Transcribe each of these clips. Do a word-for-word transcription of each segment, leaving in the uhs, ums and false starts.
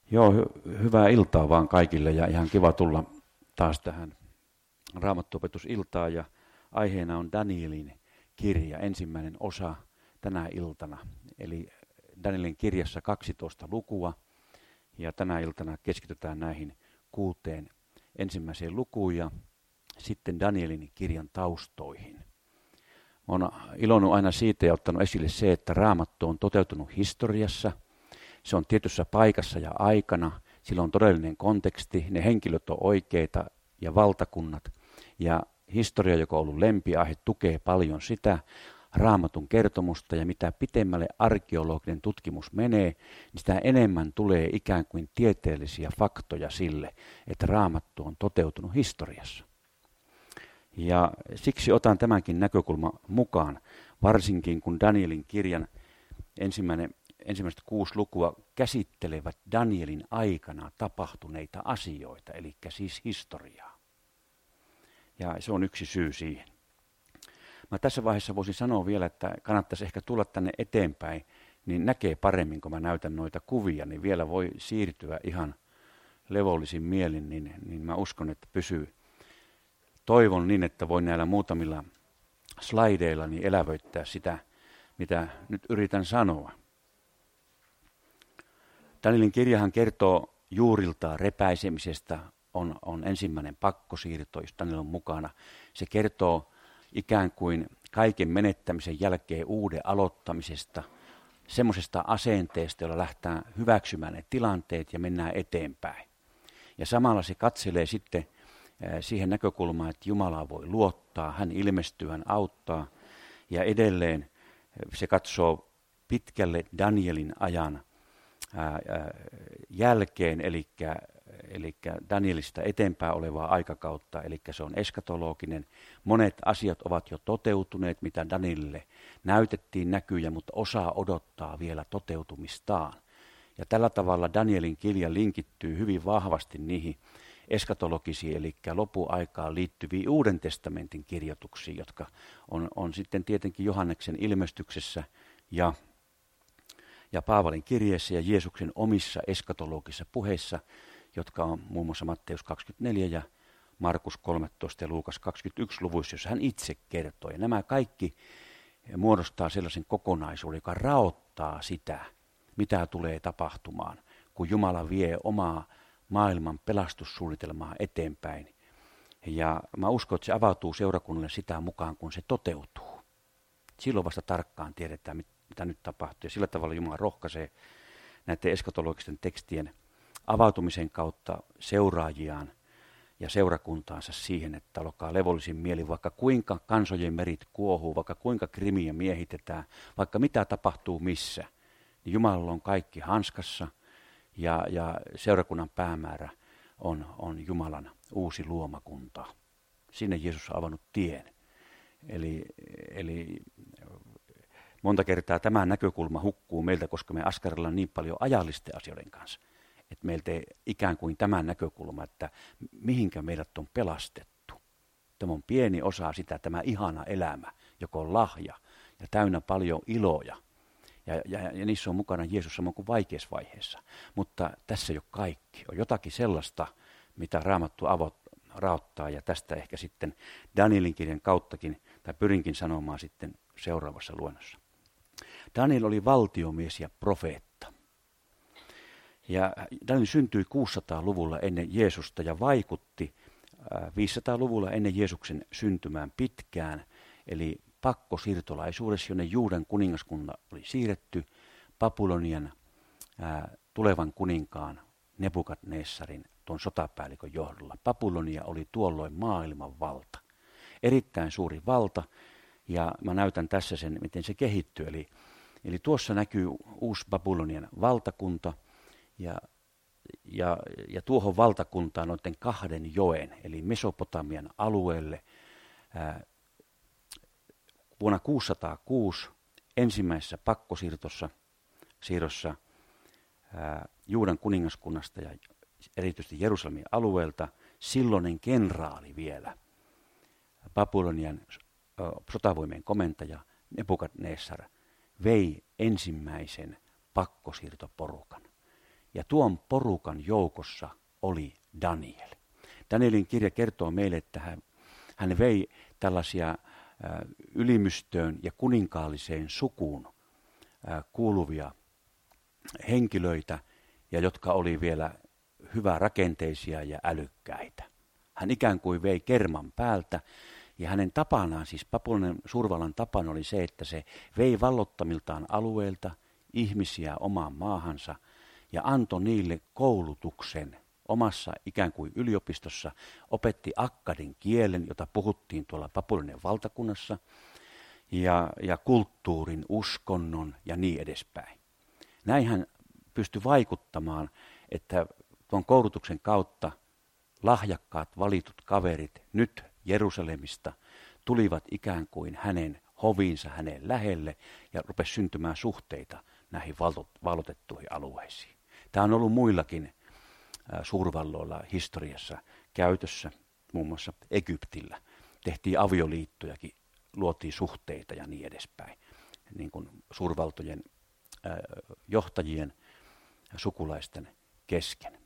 Joo, hy- hyvää iltaa vaan kaikille ja ihan kiva tulla taas tähän Raamattuopetusiltaan ja aiheena on Danielin kirja, ensimmäinen osa tänä iltana. Eli Danielin kirjassa kaksitoista lukua ja tänä iltana keskitytään näihin kuuteen ensimmäiseen lukuun ja sitten Danielin kirjan taustoihin. Olen ilonnut aina siitä ja ottanut esille se, että Raamattu on toteutunut historiassa. Se on tietyssä paikassa ja aikana, sillä on todellinen konteksti, ne henkilöt on oikeita ja valtakunnat. Ja historia, joka on ollut lempiaihe, tukee paljon sitä Raamatun kertomusta ja mitä pitemmälle arkeologinen tutkimus menee, niin sitä enemmän tulee ikään kuin tieteellisiä faktoja sille, että Raamattu on toteutunut historiassa. Ja siksi otan tämänkin näkökulman mukaan, varsinkin kun Danielin kirjan ensimmäinen ensimmäiset kuusi lukua käsittelevät Danielin aikana tapahtuneita asioita, eli siis historiaa. Ja se on yksi syy siihen. Mä tässä vaiheessa voisin sanoa vielä, että kannattaisi ehkä tulla tänne eteenpäin, niin näkee paremmin, kun mä näytän noita kuvia, niin vielä voi siirtyä ihan levollisin mielin, niin, niin mä uskon, että pysyy. Toivon niin, että voin näillä muutamilla slaideilla niin elävöittää sitä, mitä nyt yritän sanoa. Danielin kirjahan kertoo juuriltaan repäisemisestä, on, on ensimmäinen pakkosiirto, jos Daniel on mukana. Se kertoo ikään kuin kaiken menettämisen jälkeen uuden aloittamisesta, semmoisesta asenteesta, jolla lähtee hyväksymään ne tilanteet ja mennään eteenpäin. Ja samalla se katselee sitten siihen näkökulmaan, että Jumalaa voi luottaa, hän ilmestyy, hän auttaa. Ja edelleen se katsoo pitkälle Danielin ajan Ää, ää, jälkeen, eli, eli Danielista eteenpäin olevaa aikakautta, eli se on eskatologinen. Monet asiat ovat jo toteutuneet, mitä Danielille näytettiin näkyjä, mutta osa odottaa vielä toteutumistaan. Ja tällä tavalla Danielin kirja linkittyy hyvin vahvasti niihin eskatologisiin, eli lopuaikaan liittyviin Uuden testamentin kirjoituksiin, jotka on, on sitten tietenkin Johanneksen ilmestyksessä ja ja Paavalin kirjeessä ja Jeesuksen omissa eskatologisissa puheissa, jotka on muun muassa Matteus kaksikymmentäneljä ja Markus kolmetoista ja Luukas kaksikymmentäyksi luvuissa, jossa hän itse kertoo. Ja nämä kaikki muodostaa sellaisen kokonaisuuden, joka raottaa sitä, mitä tulee tapahtumaan, kun Jumala vie omaa maailman pelastussuunnitelmaa eteenpäin. Ja mä uskon, että se avautuu seurakunnalle sitä mukaan, kun se toteutuu. Silloin vasta tarkkaan tiedetään, mitä nyt tapahtuu. Ja sillä tavalla Jumala rohkaisee näiden eskatologisten tekstien avautumisen kautta seuraajiaan ja seurakuntaansa siihen, että olkaa levollisin mieli, vaikka kuinka kansojen merit kuohuu, vaikka kuinka Krimiä miehitetään, vaikka mitä tapahtuu missä, niin Jumalalla on kaikki hanskassa ja, ja seurakunnan päämäärä on, on Jumalan uusi luomakunta. Sinne Jeesus on avannut tien. Eli, eli monta kertaa tämä näkökulma hukkuu meiltä, koska me askarrellaan niin paljon ajallisten asioiden kanssa. Että meiltä ei ikään kuin tämä näkökulma, että mihinkä meidät on pelastettu. Tämä on pieni osa sitä, tämä ihana elämä, joka on lahja ja täynnä paljon iloja. Ja, ja, ja niissä on mukana Jeesus samoin kuin vaikeassa vaiheessa. Mutta tässä ei ole kaikki. On jotakin sellaista, mitä Raamattu avot, raottaa ja tästä ehkä sitten Danielin kirjan kauttakin, tai pyrinkin sanomaan sitten seuraavassa luennossa. Daniel oli valtiomies ja profeetta. Ja Daniel syntyi kuusisataaluvulla ennen Jeesusta ja vaikutti viisisataaluvulla ennen Jeesuksen syntymään pitkään, eli pakkosiirtolaisuudessa, jonne Juudan kuningaskunta oli siirretty Babylonian ää, tulevan kuninkaan Nebukadnessarin tuon sotapäällikön johdolla. Babylonia oli tuolloin maailman valta. Erittäin suuri valta, ja mä näytän tässä sen, miten se kehittyy. Eli, eli tuossa näkyy uusi Babylonian valtakunta, ja, ja, ja tuohon valtakuntaan noiden kahden joen, eli Mesopotamian alueelle, ää, vuonna kuusisataakuusi ensimmäisessä pakkosiirtossa siirrossa ää, Juudan kuningaskunnasta ja erityisesti Jerusalemin alueelta silloinen kenraali vielä, Babylonian sotavoimien komentaja Nebukadnessar vei ensimmäisen pakkosiirtoporukan. Ja tuon porukan joukossa oli Daniel. Danielin kirja kertoo meille, että hän, hän vei tällaisia ä, ylimystöön ja kuninkaalliseen sukuun ä, kuuluvia henkilöitä, ja jotka oli vielä hyvärakenteisia ja älykkäitä. Hän ikään kuin vei kerman päältä, ja hänen tapanaan, siis Papulian suurvallan tapana oli se, että se vei vallottamiltaan alueelta ihmisiä omaan maahansa ja antoi niille koulutuksen omassa ikään kuin yliopistossa, opetti akkadin kielen, jota puhuttiin tuolla Papulian valtakunnassa, ja, ja kulttuurin, uskonnon ja niin edespäin. Näin hän pystyi vaikuttamaan, että tuon koulutuksen kautta lahjakkaat valitut kaverit nyt Jerusalemista tulivat ikään kuin hänen hoviinsa, hänen lähelle ja rupesi syntymään suhteita näihin vallotettuihin alueisiin. Tämä on ollut muillakin suurvalloilla historiassa käytössä, muun muassa Egyptillä. Tehtiin avioliittojakin, luotiin suhteita ja niin edespäin, niin kuin suurvaltojen johtajien ja sukulaisten kesken.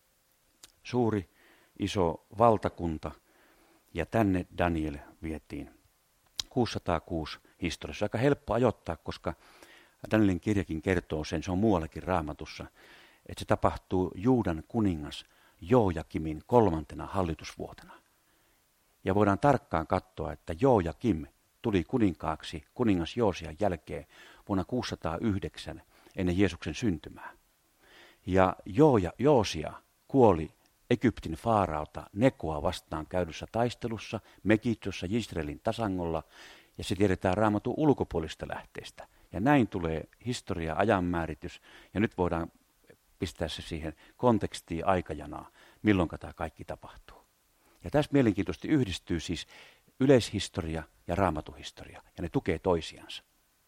Suuri, iso valtakunta, ja tänne Daniel vietiin kuusisataakuusi historiassa. Aika helppo ajoittaa, koska Danielin kirjakin kertoo sen, se on muuallakin Raamatussa, että se tapahtuu Juudan kuningas Joojakimin kolmantena hallitusvuotena. Ja voidaan tarkkaan katsoa, että Joojakim tuli kuninkaaksi kuningas Joosian jälkeen vuonna kuusisataayhdeksän ennen Jeesuksen syntymää. Ja Jooja, Joosia kuoli Egyptin faaraota Nekoa vastaan käydyssä taistelussa Megiddossa Israelin tasangolla, ja se tiedetään Raamatun ulkopuolista lähteistä. Ja näin tulee historia ajanmääritys, ja nyt voidaan pistää se siihen kontekstiin aikajanaa, milloin tämä kaikki tapahtuu. Ja tässä mielenkiintoisesti yhdistyy siis yleishistoria ja raamatuhistoria, ja ne tukee toisiansa.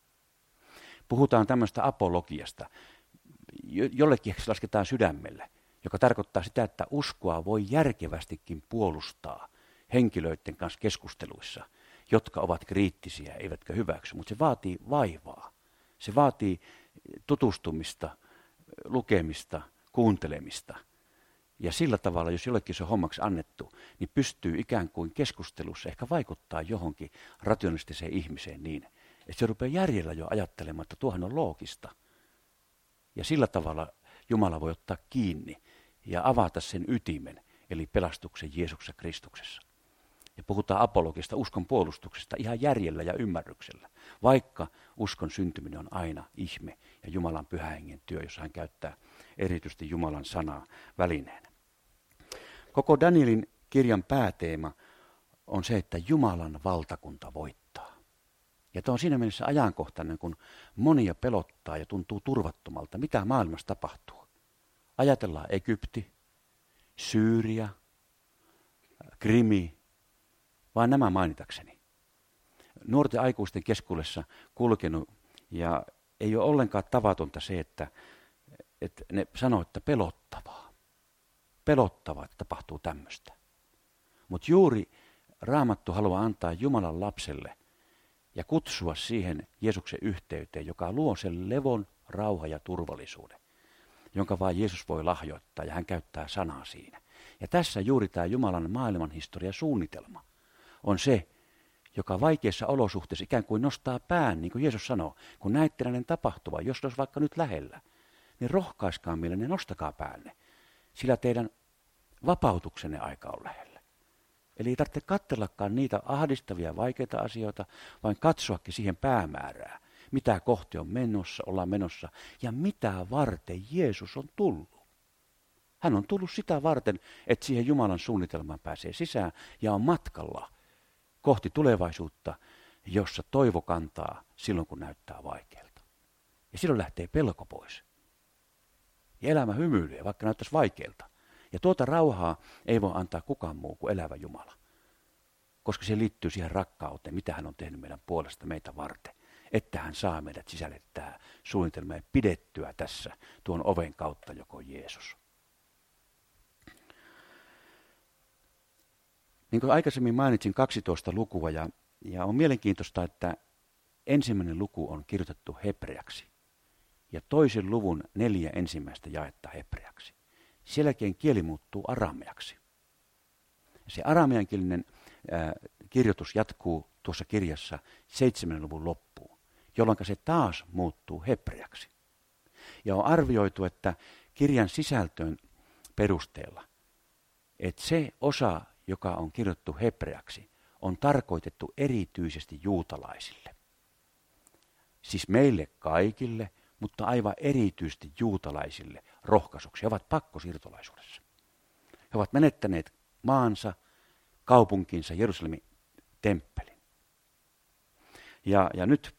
Puhutaan tämmöistä apologiasta, jollekin se lasketaan sydämelle, joka tarkoittaa sitä, että uskoa voi järkevästikin puolustaa henkilöiden kanssa keskusteluissa, jotka ovat kriittisiä eivätkä hyväksy, mutta se vaatii vaivaa. Se vaatii tutustumista, lukemista, kuuntelemista. Ja sillä tavalla, jos jollekin se on hommaksi annettu, niin pystyy ikään kuin keskustelussa ehkä vaikuttaa johonkin rationalistiseen ihmiseen niin, että se rupeaa järjellä jo ajattelemaan, että tuohan on loogista. Ja sillä tavalla Jumala voi ottaa kiinni ja avata sen ytimen, eli pelastuksen Jeesuksessa Kristuksessa. Ja puhutaan apologista, uskon puolustuksesta ihan järjellä ja ymmärryksellä, vaikka uskon syntyminen on aina ihme ja Jumalan pyhän hengen työ, jossa hän käyttää erityisesti Jumalan sanaa välineenä. Koko Danielin kirjan pääteema on se, että Jumalan valtakunta voittaa. Ja tämä on siinä mielessä ajankohtainen, kun monia pelottaa ja tuntuu turvattomalta, mitä maailmassa tapahtuu. Ajatellaan Egypti, Syyria, Krimi, vaan nämä mainitakseni. Nuorten aikuisten keskuudessa kulkenut, ja ei ole ollenkaan tavatonta se, että, että ne sanoo, että pelottavaa. Pelottavaa, että tapahtuu tämmöistä. Mutta juuri Raamattu haluaa antaa Jumalan lapselle ja kutsua siihen Jeesuksen yhteyteen, joka luo sen levon, rauha ja turvallisuuden, jonka vain Jeesus voi lahjoittaa, ja hän käyttää sanaa siinä. Ja tässä juuri tämä Jumalan maailmanhistoria suunnitelma on se, joka vaikeissa olosuhteissa ikään kuin nostaa pään, niin kuin Jeesus sanoo, kun näette näiden tapahtuvan, jos olisi vaikka nyt lähellä, niin rohkaiskaa mielenne ja nostakaa päänne, sillä teidän vapautuksenne aika on lähellä. Eli ei tarvitse katsellakaan niitä ahdistavia vaikeita asioita, vaan katsoakin siihen päämäärää, mitä kohti on menossa, ollaan menossa, ja mitä varten Jeesus on tullut. Hän on tullut sitä varten, että siihen Jumalan suunnitelmaan pääsee sisään ja on matkalla kohti tulevaisuutta, jossa toivo kantaa silloin, kun näyttää vaikealta. Ja silloin lähtee pelko pois. Ja elämä hymyilee, vaikka näyttäisi vaikealta. Ja tuota rauhaa ei voi antaa kukaan muu kuin elävä Jumala. Koska se liittyy siihen rakkauteen, mitä hän on tehnyt meidän puolesta meitä varten. Että hän saa meidät sisälle tähän suunnitelmaan pidettyä tässä tuon oven kautta, joko Jeesus. Niin kuin aikaisemmin mainitsin kaksitoista lukua, ja, ja on mielenkiintoista, että ensimmäinen luku on kirjoitettu hebreaksi. ja toisen luvun neljä ensimmäistä jaetta hebreaksi. Sen jälkeen kieli muuttuu arameaksi. Se arameankielinen ää, kirjoitus jatkuu tuossa kirjassa seitsemän luvun loppuun, jolloin se taas muuttuu hebreaksi. Ja on arvioitu, että kirjan sisältöön perusteella, että se osa, joka on kirjoitettu hebreaksi, on tarkoitettu erityisesti juutalaisille. Siis meille kaikille, mutta aivan erityisesti juutalaisille rohkaisuksi. He ovat pakkosiirtolaisuudessa. He ovat menettäneet maansa, kaupunkinsa, Jerusalemin temppelin. Ja, ja nyt,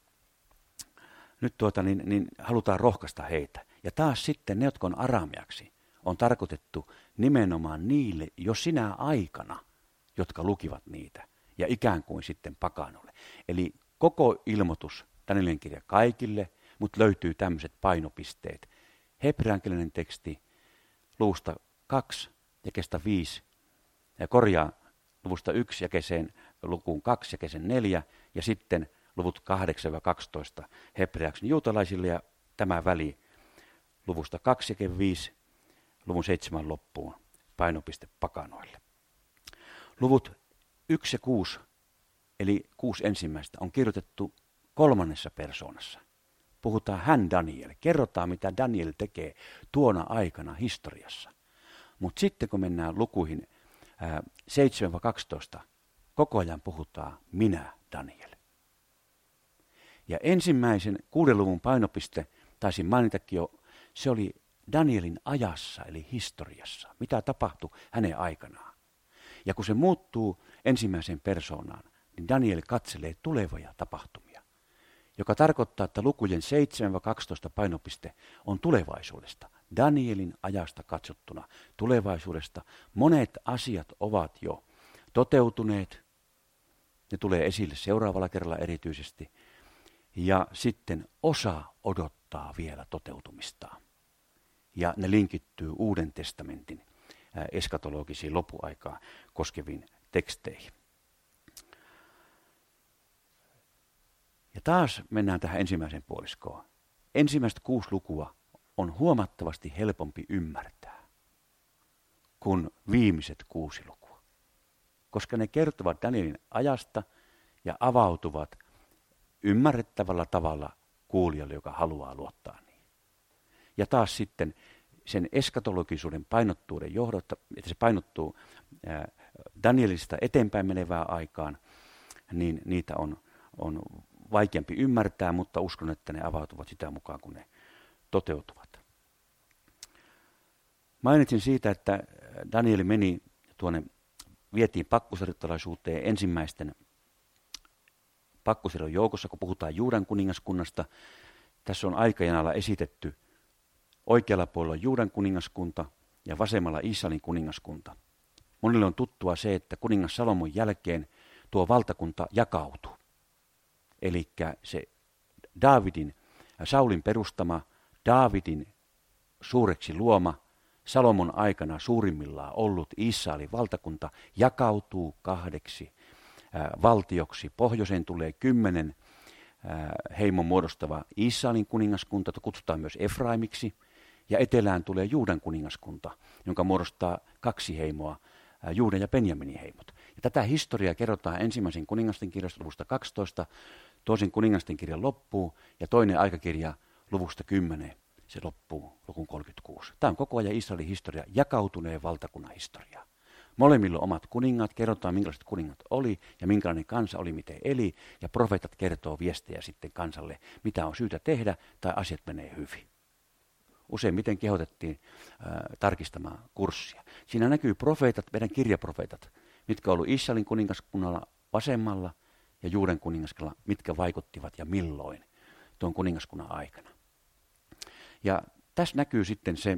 nyt tuota, niin, niin halutaan rohkaista heitä. Ja taas sitten ne, jotka on arameaksi, on tarkoitettu nimenomaan niille jo sinä aikana, jotka lukivat niitä. Ja ikään kuin sitten pakanolle. Eli koko ilmoitus, Danielin kirja kaikille, mutta löytyy tämmöiset painopisteet. Hebreankielinen teksti luvusta kaksi jakeesta viisi, ja korjaa luvusta yksi jakeeseen lukuun kaksi jakeeseen neljä, ja sitten luvut kahdeksan kaksitoista hebreaksi juutalaisille, ja tämä väli luvusta kaksi jakeen viisi, luvun seitsemän loppuun, painopiste pakanoille. Luvut yksi ja kuusi, eli kuusi ensimmäistä, on kirjoitettu kolmannessa persoonassa. Puhutaan hän Daniel, kerrotaan mitä Daniel tekee tuona aikana historiassa. Mutta sitten kun mennään lukuihin ää, seitsemän kaksitoista, koko ajan puhutaan minä Daniel. Ja ensimmäisen kuuden luvun painopiste, taisin mainitakin jo, se oli Danielin ajassa eli historiassa, mitä tapahtui hänen aikanaan. Ja kun se muuttuu ensimmäiseen persoonaan, niin Daniel katselee tulevia tapahtumia, joka tarkoittaa, että lukujen seitsemän kaksitoista painopiste on tulevaisuudesta. Danielin ajasta katsottuna tulevaisuudesta monet asiat ovat jo toteutuneet, ne tulee esille seuraavalla kerralla erityisesti, ja sitten osa odottaa vielä toteutumistaan. Ja ne linkittyy Uuden testamentin eskatologisiin loppuaikaa koskeviin teksteihin. Ja taas mennään tähän ensimmäiseen puoliskoon. Ensimmäiset kuusi lukua on huomattavasti helpompi ymmärtää kuin viimeiset kuusi lukua, koska ne kertovat Danielin ajasta ja avautuvat ymmärrettävällä tavalla kuulijalle, joka haluaa luottaa niihin. Ja taas sitten sen eskatologisuuden painottuuden johdotta, että se painottuu ää, Danielista eteenpäin menevään aikaan, niin niitä on, on vaikeampi ymmärtää, mutta uskon, että ne avautuvat sitä mukaan, kun ne toteutuvat. Mainitsin siitä, että Daniel meni tuonne, vietiin pakkosiirtolaisuuteen ensimmäisten pakkosiirron joukossa, kun puhutaan Juudan kuningaskunnasta. Tässä on aikajanalla esitetty oikealla puolella Juudan kuningaskunta ja vasemmalla Israelin kuningaskunta. Monille on tuttua se, että kuningas Salomon jälkeen tuo valtakunta jakautui. Eli se Daavidin, Saulin perustama, Daavidin suureksi luoma, Salomon aikana suurimmillaan ollut Israelin valtakunta jakautuu kahdeksi ää, valtioksi. Pohjoiseen tulee kymmenen ää, heimon muodostava Israelin kuningaskunta, jota kutsutaan myös Efraimiksi, ja etelään tulee Juudan kuningaskunta, jonka muodostaa kaksi heimoa, ää, Juudan ja Benjaminin heimot. Ja tätä historiaa kerrotaan ensimmäisen kuningasten kirjasta luvusta kaksitoista, toisen kuningasten kirjan loppuu ja toinen aikakirja luvusta kymmenen, se loppuu lukun kolmekymmentäkuusi. Tämä on koko ajan Israelin historia, jakautuneen valtakunnan historiaa. Molemmilla on omat kuningat, kerrotaan minkälaiset kuningat oli ja minkälainen kansa oli, miten eli, ja profeetat kertoo viestejä sitten kansalle, mitä on syytä tehdä tai asiat menee hyvin. Useimmiten kehotettiin äh, tarkistamaan kurssia. Siinä näkyy profeetat, meidän kirjaprofeetat, mitkä on ollut Israelin kuningaskunnalla vasemmalla ja Juudan kuningaskunnalla, mitkä vaikuttivat ja milloin tuon kuningaskunnan aikana. Ja tässä näkyy sitten se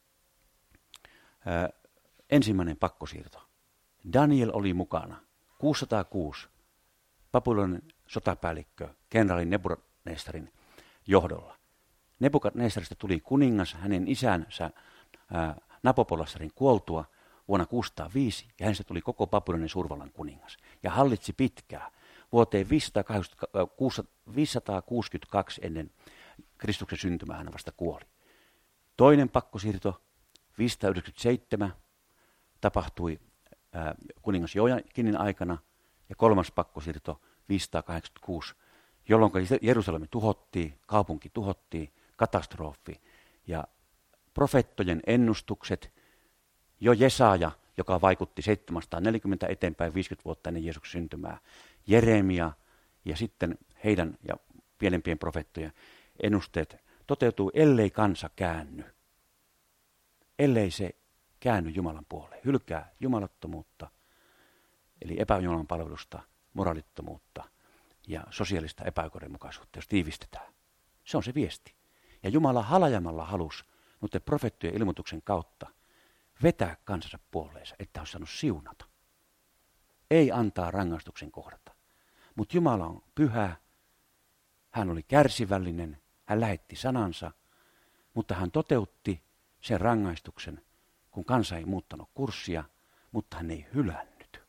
ää, ensimmäinen pakkosiirto. Daniel oli mukana kuusisataakuusi Babylonin sotapäällikkö kenraali Nebukadnessarin johdolla. Nebukadnessarista tuli kuningas hänen isänsä ää, Nabopolasarin kuoltua vuonna kuusisataaviisi ja hänestä tuli koko Babylonin suurvallan kuningas ja hallitsi pitkään vuoteen viisisataakuusikymmentäkaksi ennen Kristuksen syntymä hän vasta kuoli. Toinen pakkosiirto viisisataayhdeksänkymmentäseitsemän tapahtui ää, kuningas Joakinin aikana ja kolmas pakkosiirto viisisataakahdeksankymmentäkuusi, jolloin Jerusalem tuhottiin, kaupunki tuhottiin, katastrofi ja profeettojen ennustukset, jo Jesaja, joka vaikutti seitsemänsataaneljäkymmentä eteenpäin viisikymmentä vuotta ennen Jeesuksen syntymää, Jeremia ja sitten heidän ja pienempien profeettojen ennusteet toteutuu, ellei kansa käänny. Ellei se käänny Jumalan puoleen, hylkää jumalattomuutta, eli epäjumalan palvelusta, moraalittomuutta ja sosiaalista epäoikeudenmukaisuutta, jos tiivistetään. Se on se viesti. Ja Jumala halajamalla halusi noiden profeettojen ilmoituksen kautta vetää kansansa puoleensa, että on saanut siunata. Ei antaa rangaistuksen kohdata. Mutta Jumala on pyhä, hän oli kärsivällinen, hän lähetti sanansa, mutta hän toteutti sen rangaistuksen, kun kansa ei muuttanut kurssia, mutta hän ei hylännyt.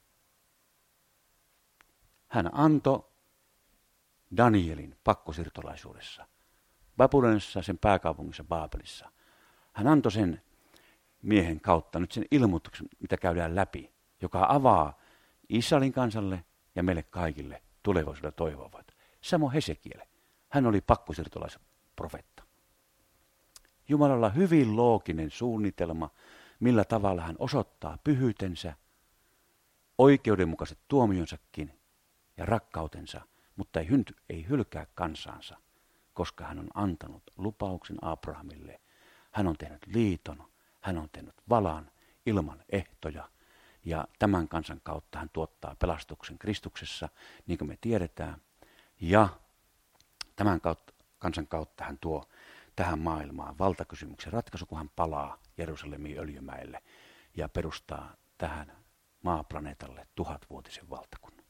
Hän antoi Danielin pakkosiirtolaisuudessa, Babylonissa, sen pääkaupungissa Baabelissa. Hän antoi sen miehen kautta nyt sen ilmoituksen, mitä käydään läpi, joka avaa Israelin kansalle ja meille kaikille tulevaisuudessa toivovat. Samoin Hesekiel. Hän oli pakkosiirtolaisprofeetta. Jumalalla on hyvin looginen suunnitelma, millä tavalla hän osoittaa pyhyytensä, oikeudenmukaiset tuomionsakin ja rakkautensa, mutta ei, hynty, ei hylkää kansansa, koska hän on antanut lupauksen Abrahamille. Hän on tehnyt liiton, hän on tehnyt valan ilman ehtoja ja tämän kansan kautta hän tuottaa pelastuksen Kristuksessa, niin kuin me tiedetään. Ja tämän kautta, kansan kautta hän tuo tähän maailmaan valtakysymyksen ratkaisu, kun hän palaa Jerusalemin öljymäelle ja perustaa tähän maaplaneetalle tuhatvuotisen valtakunnan.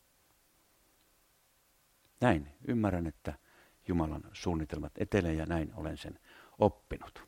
Näin ymmärrän, että Jumalan suunnitelmat etenee ja näin olen sen oppinut.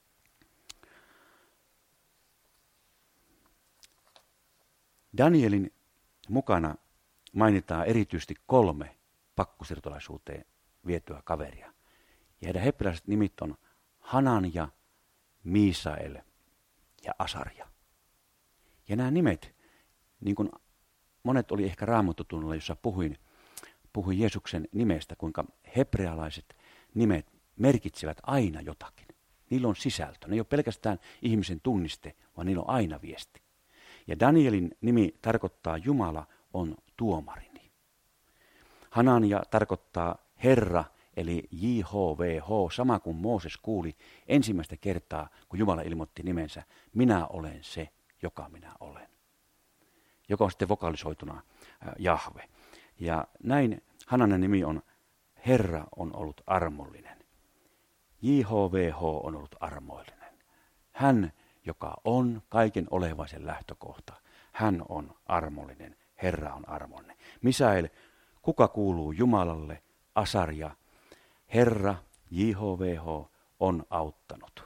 Danielin mukana mainitaan erityisesti kolme pakkosiirtolaisuuteen vietyä kaveria. Ja heidän hebrealaiset nimit on Hanania, Miisael ja Asaria. Ja nämä nimet, niin kuin monet oli ehkä Raamattotunnolla, jossa puhuin, puhuin Jeesuksen nimestä, kuinka hebrealaiset nimet merkitsevät aina jotakin. Niillä on sisältö. Ne ei ole pelkästään ihmisen tunniste, vaan niillä on aina viesti. Ja Danielin nimi tarkoittaa Jumala on tuomarini. Hanania tarkoittaa Herra, eli J H V H, sama kuin Mooses kuuli ensimmäistä kertaa, kun Jumala ilmoitti nimensä, minä olen se, joka minä olen. Joka on sitten vokalisoituna äh, Jahve. Ja näin Hananian nimi on Herra on ollut armollinen. J H V H on ollut armoillinen. Hän, joka on kaiken olevaisen lähtökohta, hän on armollinen, Herra on armollinen. Misael, kuka kuuluu Jumalalle, Asaria, Herra, J H V H, on auttanut.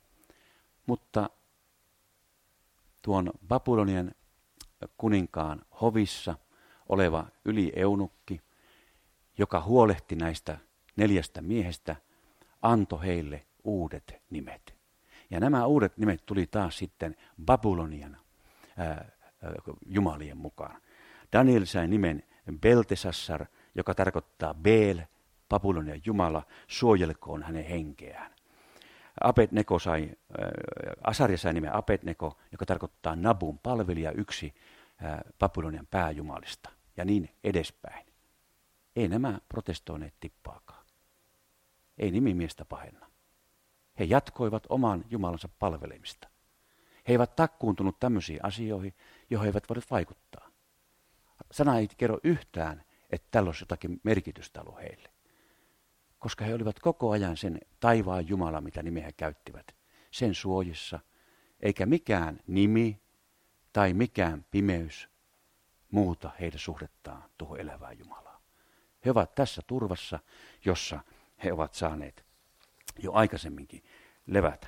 Mutta tuon Babylonian kuninkaan hovissa oleva ylieunukki, joka huolehti näistä neljästä miehestä, antoi heille uudet nimet. Ja nämä uudet nimet tuli taas sitten Babylonian ää, jumalien mukaan. Daniel sai nimen Beltesassar, joka tarkoittaa Beel, Babylonian jumala, suojelkoon hänen henkeään. Abednego sai, äh, Asaria sai nimen Abednego, joka tarkoittaa Nabun palvelija, yksi äh, Babylonian pääjumalista, ja niin edespäin. Ei nämä protestoineet tippaakaan. Ei nimimiestä pahenna. He jatkoivat oman Jumalansa palvelemista. He eivät takkuuntunut tämmöisiin asioihin, joihin he eivät voineet vaikuttaa. Sana ei kerro yhtään, että tällä olisi jotakin merkitystä ollut heille. Koska he olivat koko ajan sen taivaan Jumala, mitä nimeä he käyttivät, sen suojissa, eikä mikään nimi tai mikään pimeys muuta heidän suhdettaan tuohon elävään Jumalaa. He ovat tässä turvassa, jossa he ovat saaneet jo aikaisemminkin levätä.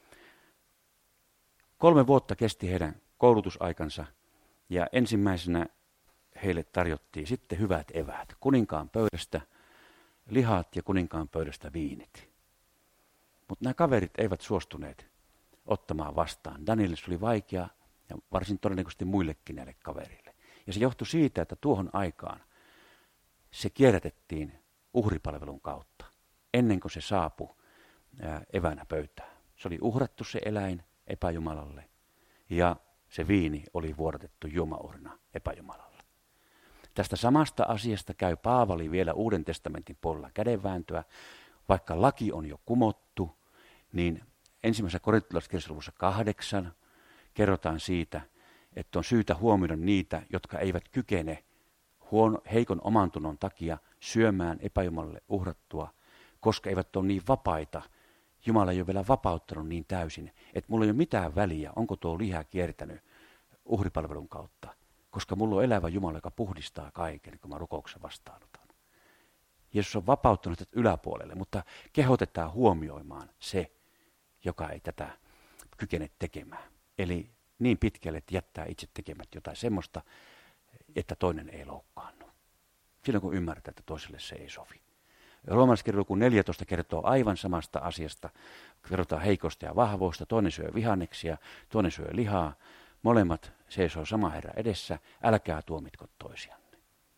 Kolme vuotta kesti heidän koulutusaikansa ja ensimmäisenä heille tarjottiin sitten hyvät eväät. Kuninkaan pöydästä lihat ja kuninkaan pöydästä viinit. Mutta nämä kaverit eivät suostuneet ottamaan vastaan. Danielille oli vaikea ja varsin todennäköisesti muillekin näille kaverille. Ja se johtui siitä, että tuohon aikaan se kierrätettiin uhripalvelun kautta, ennen kuin se saapui evänä pöytään. Se oli uhrattu se eläin epäjumalalle ja se viini oli vuodatettu juomauhrina epäjumalalle. Tästä samasta asiasta käy Paavali vielä Uuden testamentin puolella kädenvääntöä. Vaikka laki on jo kumottu, niin ensimmäisessä korintolaiskirjassa luvussa kahdeksan kerrotaan siitä, että on syytä huomioida niitä, jotka eivät kykene huono, heikon omantunnon takia syömään epäjumalalle uhrattua, koska eivät ole niin vapaita. Jumala ei ole vielä vapauttanut niin täysin, että mulla ei ole mitään väliä, onko tuo liha kiertänyt uhripalvelun kautta, koska mulla on elävä Jumala, joka puhdistaa kaiken, kun mä rukouksen vastaanotan. Jeesus on vapauttanut tätä yläpuolelle, mutta kehotetaan huomioimaan se, joka ei tätä kykene tekemään. Eli niin pitkälle, että jättää itse tekemät jotain semmoista, että toinen ei loukkaannu. Silloin kun ymmärtää, että toiselle se ei sovi. Roomalaiskirjan luku neljätoista kertoo aivan samasta asiasta. Kerrotaan heikosta ja vahvoista. Toinen syö vihanneksia, toinen syö lihaa. Molemmat seisoo sama Herra edessä. Älkää tuomitko toisianne.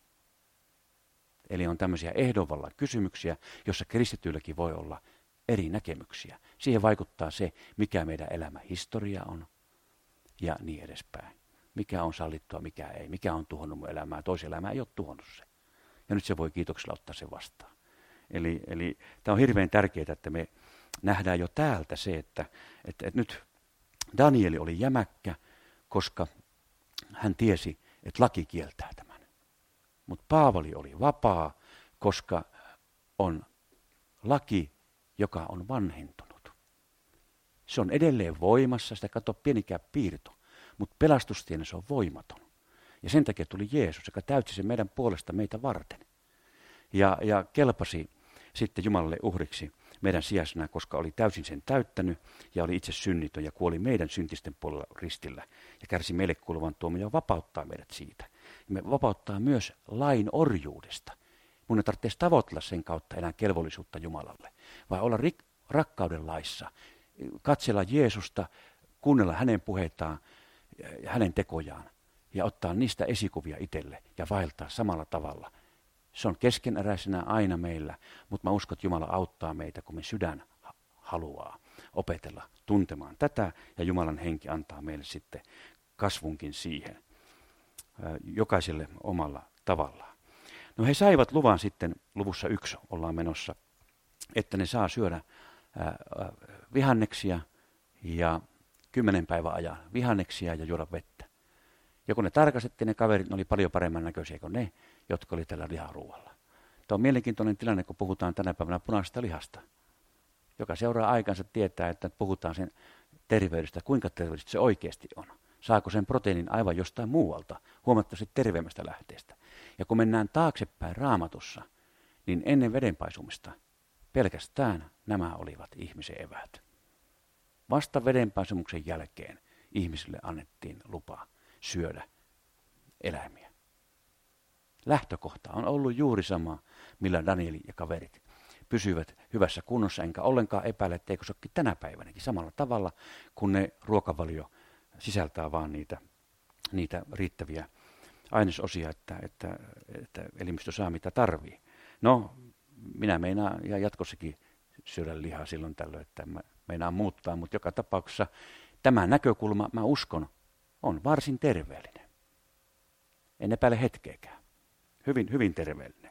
Eli on tämmöisiä ehdonvallan kysymyksiä, jossa kristityilläkin voi olla eri näkemyksiä. Siihen vaikuttaa se, mikä meidän elämän historia on ja niin edespäin. Mikä on sallittua, mikä ei. Mikä on tuhonnut mun elämää, toisen elämää ei ole tuhonnut se. Ja nyt se voi kiitoksella ottaa sen vastaan. Eli, eli tämä on hirveän tärkeää, että me nähdään jo täältä se, että, että, että nyt Danieli oli jämäkkä, koska hän tiesi, että laki kieltää tämän. Mutta Paavali oli vapaa, koska on laki, joka on vanhentunut. Se on edelleen voimassa, sitä kato pienikään piirto, mutta pelastustienne se on voimaton. Ja sen takia tuli Jeesus, joka täytti sen meidän puolesta meitä varten. Ja, ja kelpasi sitten Jumalalle uhriksi meidän sijaisena, koska oli täysin sen täyttänyt ja oli itse synnitön ja kuoli meidän syntisten puolella ristillä ja kärsi meille kuuluvan tuomion ja vapauttaa meidät siitä. Ja me vapauttaa myös lain orjuudesta. Mun ei tarvitse tavoitella sen kautta enää kelvollisuutta Jumalalle, vaan olla rik- rakkauden laissa, katsella Jeesusta, kuunnella hänen puheitaan ja hänen tekojaan ja ottaa niistä esikuvia itselle ja vaeltaa samalla tavalla. Se on keskeneräisenä aina meillä, mutta mä uskon, että Jumala auttaa meitä, kun me sydän haluaa opetella tuntemaan tätä, ja Jumalan henki antaa meille sitten kasvunkin siihen, jokaiselle omalla tavallaan. No he saivat luvan sitten, luvussa yksi ollaan menossa, että ne saa syödä vihanneksia ja kymmenen päivän ajan vihanneksia ja juoda vettä. Ja kun ne tarkastettiin, ne kaverit, ne oli paljon paremman näköisiä kuin ne, jotka oli tällä liharuualla. Tämä on mielenkiintoinen tilanne, kun puhutaan tänä päivänä punaisesta lihasta. Joka seuraa aikansa tietää, että puhutaan sen terveydestä, kuinka terveellistä se oikeasti on. Saako sen proteiinin aivan jostain muualta, huomattavasti terveemmästä lähteestä. Ja kun mennään taaksepäin Raamatussa, niin ennen vedenpaisumista pelkästään nämä olivat ihmisen eväät. Vasta vedenpaisumuksen jälkeen ihmisille annettiin lupa syödä eläimiä. Lähtökohta on ollut juuri sama, millä Danieli ja kaverit pysyvät hyvässä kunnossa, enkä ollenkaan epäile, etteikö se olekin tänä päivänäkin samalla tavalla, kun ne ruokavalio sisältää vaan niitä, niitä riittäviä ainesosia, että, että, että elimistö saa mitä tarvii. No, minä meinaan ja jatkossakin syödä lihaa silloin tällöin, että mä meinaan muuttaa, mutta joka tapauksessa tämä näkökulma, mä uskon, on varsin terveellinen. En epäile hetkeäkään. Hyvin, hyvin terveellinen.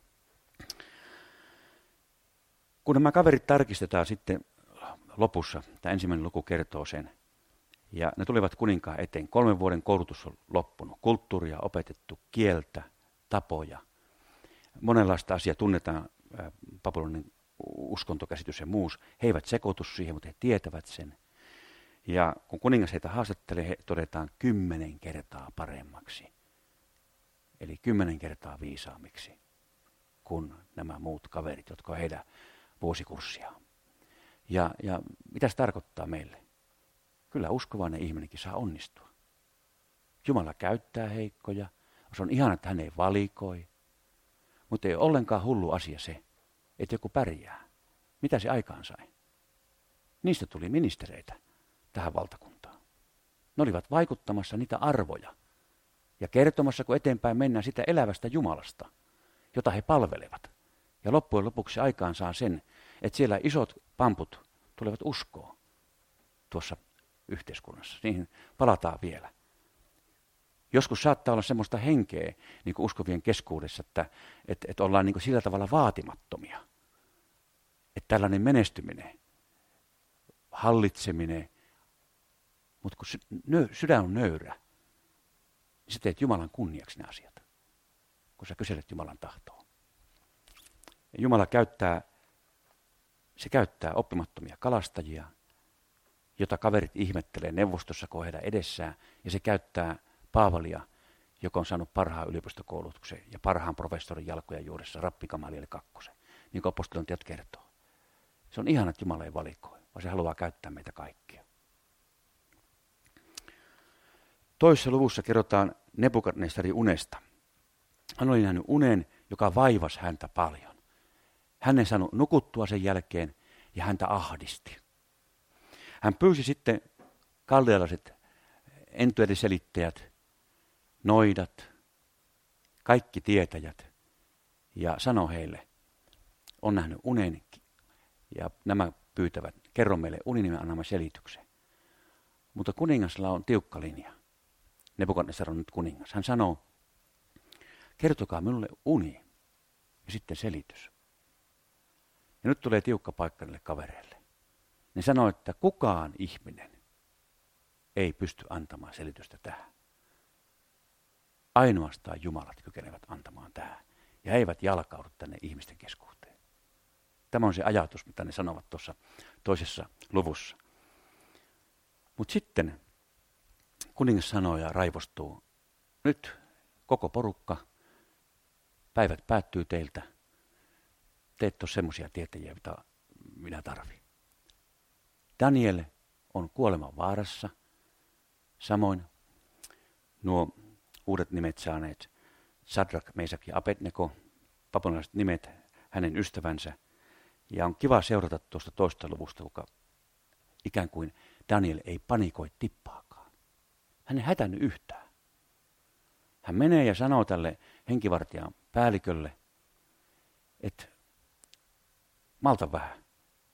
Kun nämä kaverit tarkistetaan sitten lopussa, tämä ensimmäinen luku kertoo sen, ja ne tulivat kuninkaan eteen. Kolmen vuoden koulutus on loppunut. Kulttuuria opetettu, kieltä, tapoja. Monenlaista asiaa tunnetaan, Babylonin uskontokäsitys ja muus. He eivät sekoitu siihen, mutta he tietävät sen. Ja kun kuningas heitä haastattelee, he todetaan kymmenen kertaa paremmaksi. Eli kymmenen kertaa viisaammiksi kuin nämä muut kaverit, jotka on heidän vuosikurssiaan. Ja, ja mitä se tarkoittaa meille? Kyllä uskovainen ihminenkin saa onnistua. Jumala käyttää heikkoja. Se on ihana, että hän ei valikoi. Mutta ei ole ollenkaan hullu asia se, että joku pärjää. Mitä se aikaan sai? Niistä tuli ministereitä tähän valtakuntaan. Ne olivat vaikuttamassa niitä arvoja ja kertomassa, kun eteenpäin mennään sitä elävästä Jumalasta, jota he palvelevat. Ja loppujen lopuksi aikaan saa sen, että siellä isot pamput tulevat uskoon tuossa yhteiskunnassa. Niihin palataan vielä. Joskus saattaa olla semmoista henkeä niin kuin uskovien keskuudessa, että, että, että ollaan niin kuin sillä tavalla vaatimattomia. Että tällainen menestyminen, hallitseminen, mutta kun sydän on nöyrä, niin sä teet Jumalan kunniaksi ne asiat, kun sä kyselet Jumalan tahtoa. Ja Jumala käyttää, se käyttää oppimattomia kalastajia, jota kaverit ihmettelee neuvostossa, kun heidän edessään, ja se käyttää Paavalia, joka on saanut parhaan yliopistokoulutuksen ja parhaan professorin jalkojen juuressa Rappi Gamaliel kakkosen, niin kuin apostolien teot kertoo. Se on ihana, että Jumala ei valikoi, vaan se haluaa käyttää meitä kaikkia. Toisessa luvussa kerrotaan Nebukadnessarin unesta. Hän oli nähnyt unen, joka vaivasi häntä paljon. Hän ei saanut nukuttua sen jälkeen ja häntä ahdisti. Hän pyysi sitten kaldealaiset entueiden selittäjät, noidat, kaikki tietäjät ja sanoi heille, on nähnyt unen ja nämä pyytävät, kerro meille uni, niin me annamme selityksen. Mutta kuningaslla on tiukka linja. Nebukadnessar on nyt kuningas. Hän sanoo, kertokaa minulle uni ja sitten selitys. Ja nyt tulee tiukka paikka niille kavereille. Ne sanoo, että kukaan ihminen ei pysty antamaan selitystä tähän. Ainoastaan jumalat kykenevät antamaan tähän. Ja he eivät jalkaudu tänne ihmisten keskuuteen. Tämä on se ajatus, mitä ne sanovat tuossa toisessa luvussa. Mutta sitten kuningas sanoo ja raivostuu. Nyt koko porukka, päivät päättyy teiltä. Te ette ole semmoisia tietäjiä, mitä minä tarvin. Daniel on kuoleman vaarassa. Samoin nuo uudet nimet saaneet Sadrak, Mesak ja Abednego, babylonialaiset nimet, hänen ystävänsä. Ja on kiva seurata tuosta toista luvusta, kuka ikään kuin Daniel ei panikoi tippaakaan. Hän ei hätännyt yhtään. Hän menee ja sanoo tälle henkivartijan päällikölle, että malta vähän.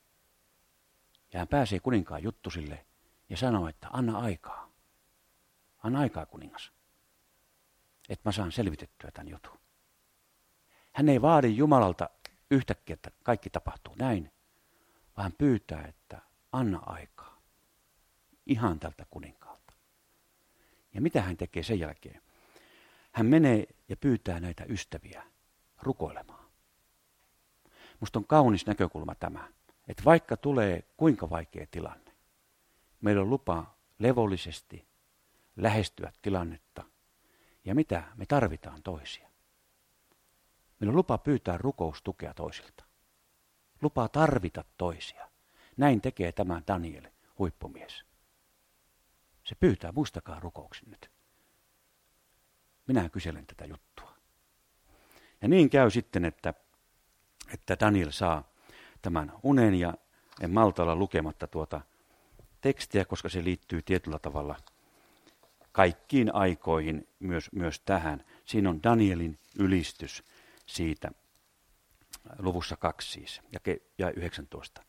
Ja hän pääsee kuninkaan juttusille ja sanoo, että anna aikaa. Anna aikaa, kuningas, että mä saan selvitettyä tämän jutun. Hän ei vaadi Jumalalta yhtäkkiä, että kaikki tapahtuu näin, vaan hän pyytää, että anna aikaa. Ihan tältä kuninkaalta. Ja mitä hän tekee sen jälkeen? Hän menee ja pyytää näitä ystäviä rukoilemaan. Musta on kaunis näkökulma tämä, että vaikka tulee kuinka vaikea tilanne, meillä on lupa levollisesti lähestyä tilannetta. Ja mitä me tarvitaan toisia? Meillä on lupa pyytää rukoustukea toisilta. Lupa tarvita toisia. Näin tekee tämä Daniel, huippumies. Se pyytää, muistakaa rukouksen nyt. Minä kyselen tätä juttua. Ja niin käy sitten, että, että Daniel saa tämän unen ja en malta olla lukematta tuota tekstiä, koska se liittyy tietyllä tavalla kaikkiin aikoihin, myös, myös tähän. Siinä on Danielin ylistys siitä luvussa kaksi siis ja yhdeksäntoista.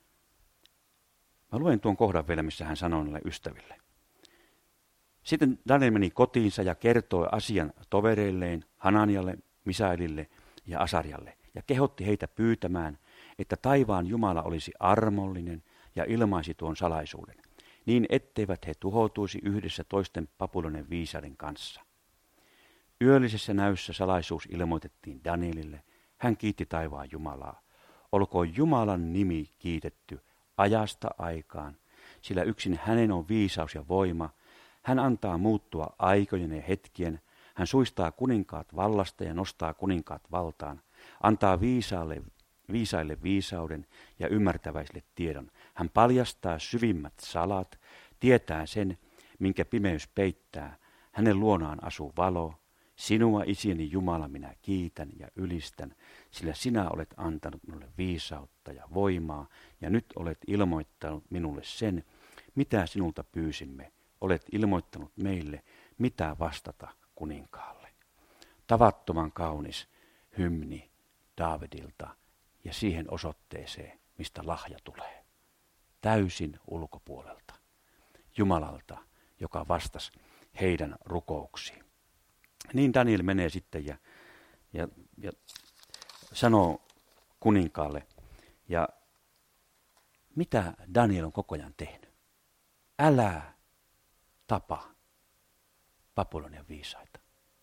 Mä luen tuon kohdan vielä, missä hän sanoo näille ystäville. Sitten Daniel meni kotiinsa ja kertoi asian tovereilleen, Hananialle, Misaelille ja Asarjalle, ja kehotti heitä pyytämään, että taivaan Jumala olisi armollinen ja ilmaisi tuon salaisuuden, niin etteivät he tuhoutuisi yhdessä toisten Babylonian viisaiden kanssa. Yöllisessä näyssä salaisuus ilmoitettiin Danielille. Hän kiitti taivaan Jumalaa. Olkoon Jumalan nimi kiitetty ajasta aikaan, sillä yksin hänen on viisaus ja voima. Hän antaa muuttua aikojen ja hetkien. Hän suistaa kuninkaat vallasta ja nostaa kuninkaat valtaan. Antaa viisaalle, viisaille viisauden ja ymmärtäväisille tiedon. Hän paljastaa syvimmät salat, tietää sen, minkä pimeys peittää. Hänen luonaan asuu valo, Sinua, isieni Jumala, minä kiitän ja ylistän, sillä sinä olet antanut minulle viisautta ja voimaa, ja nyt olet ilmoittanut minulle sen, mitä sinulta pyysimme. Olet ilmoittanut meille, mitä vastata kuninkaalle. Tavattoman kaunis hymni Daavidilta ja siihen osoitteeseen, mistä lahja tulee. Täysin ulkopuolelta. Jumalalta, joka vastasi heidän rukouksiin. Niin Daniel menee sitten ja, ja, ja sanoo kuninkaalle, ja mitä Daniel on koko ajan tehnyt? Älä tapa Babylonian viisaita.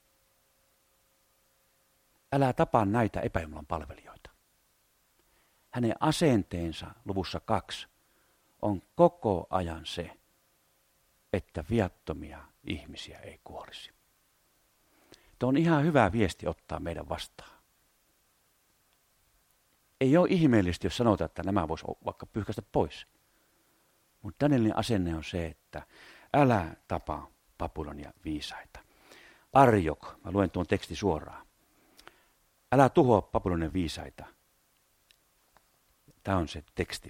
Älä tapaa näitä epäjumalan palvelijoita. Hänen asenteensa luvussa kaksi on koko ajan se, että viattomia ihmisiä ei kuolisi. Tuo on ihan hyvä viesti ottaa meidän vastaan. Ei ole ihmeellistä, jos sanotaan, että nämä voisi vaikka pyyhkäistä pois. Mutta Danielin asenne on se, että älä tapa Babylonia viisaita. Arjok, mä luen tuon teksti suoraan. Älä tuhoa Babylonian viisaita. Tämä on se teksti.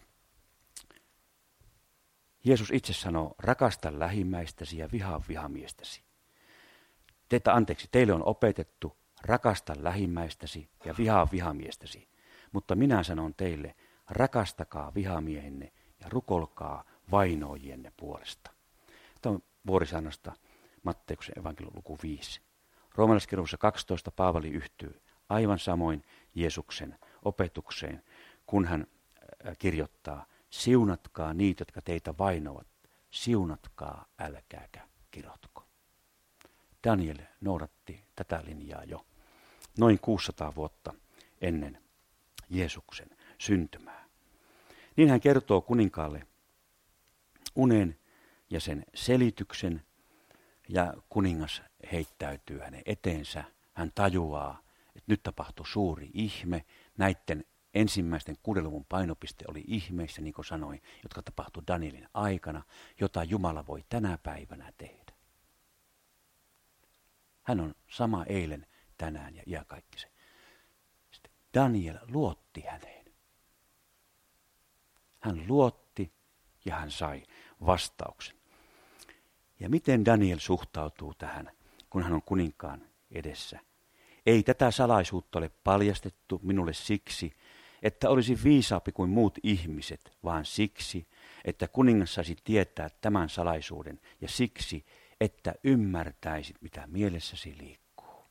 Jeesus itse sanoo, rakasta lähimmäistäsi ja vihaa vihamiestäsi. Teitä anteeksi, teille on opetettu, rakasta lähimmäistäsi ja vihaa vihamiestäsi. Mutta minä sanon teille, rakastakaa vihamiehenne ja rukolkaa vainoajienne puolesta. Tämä on vuorisanasta Matteuksen evankeliumin luku viisi. Roomalaiskirjassa kaksitoista Paavali yhtyy aivan samoin Jeesuksen opetukseen, kun hän kirjoittaa, siunatkaa niitä, jotka teitä vainovat, siunatkaa, älkääkä kirotko. Daniel noudatti tätä linjaa jo noin kuusisataa vuotta ennen Jeesuksen syntymää. Niin hän kertoo kuninkaalle unen ja sen selityksen, ja kuningas heittäytyy hänen eteensä. Hän tajuaa, että nyt tapahtui suuri ihme. Näiden ensimmäisten kuuden luvun painopiste oli ihmeissä, niin kuin sanoin, jotka tapahtui Danielin aikana, jota Jumala voi tänä päivänä tehdä. Hän on sama eilen, tänään ja iäkaikkisen. Sitten Daniel luotti häneen. Hän luotti ja hän sai vastauksen. Ja miten Daniel suhtautuu tähän, kun hän on kuninkaan edessä? Ei tätä salaisuutta ole paljastettu minulle siksi, että olisi viisaampi kuin muut ihmiset, vaan siksi, että kuningas saisi tietää tämän salaisuuden ja siksi, että ymmärtäisit, mitä mielessäsi liikkuu.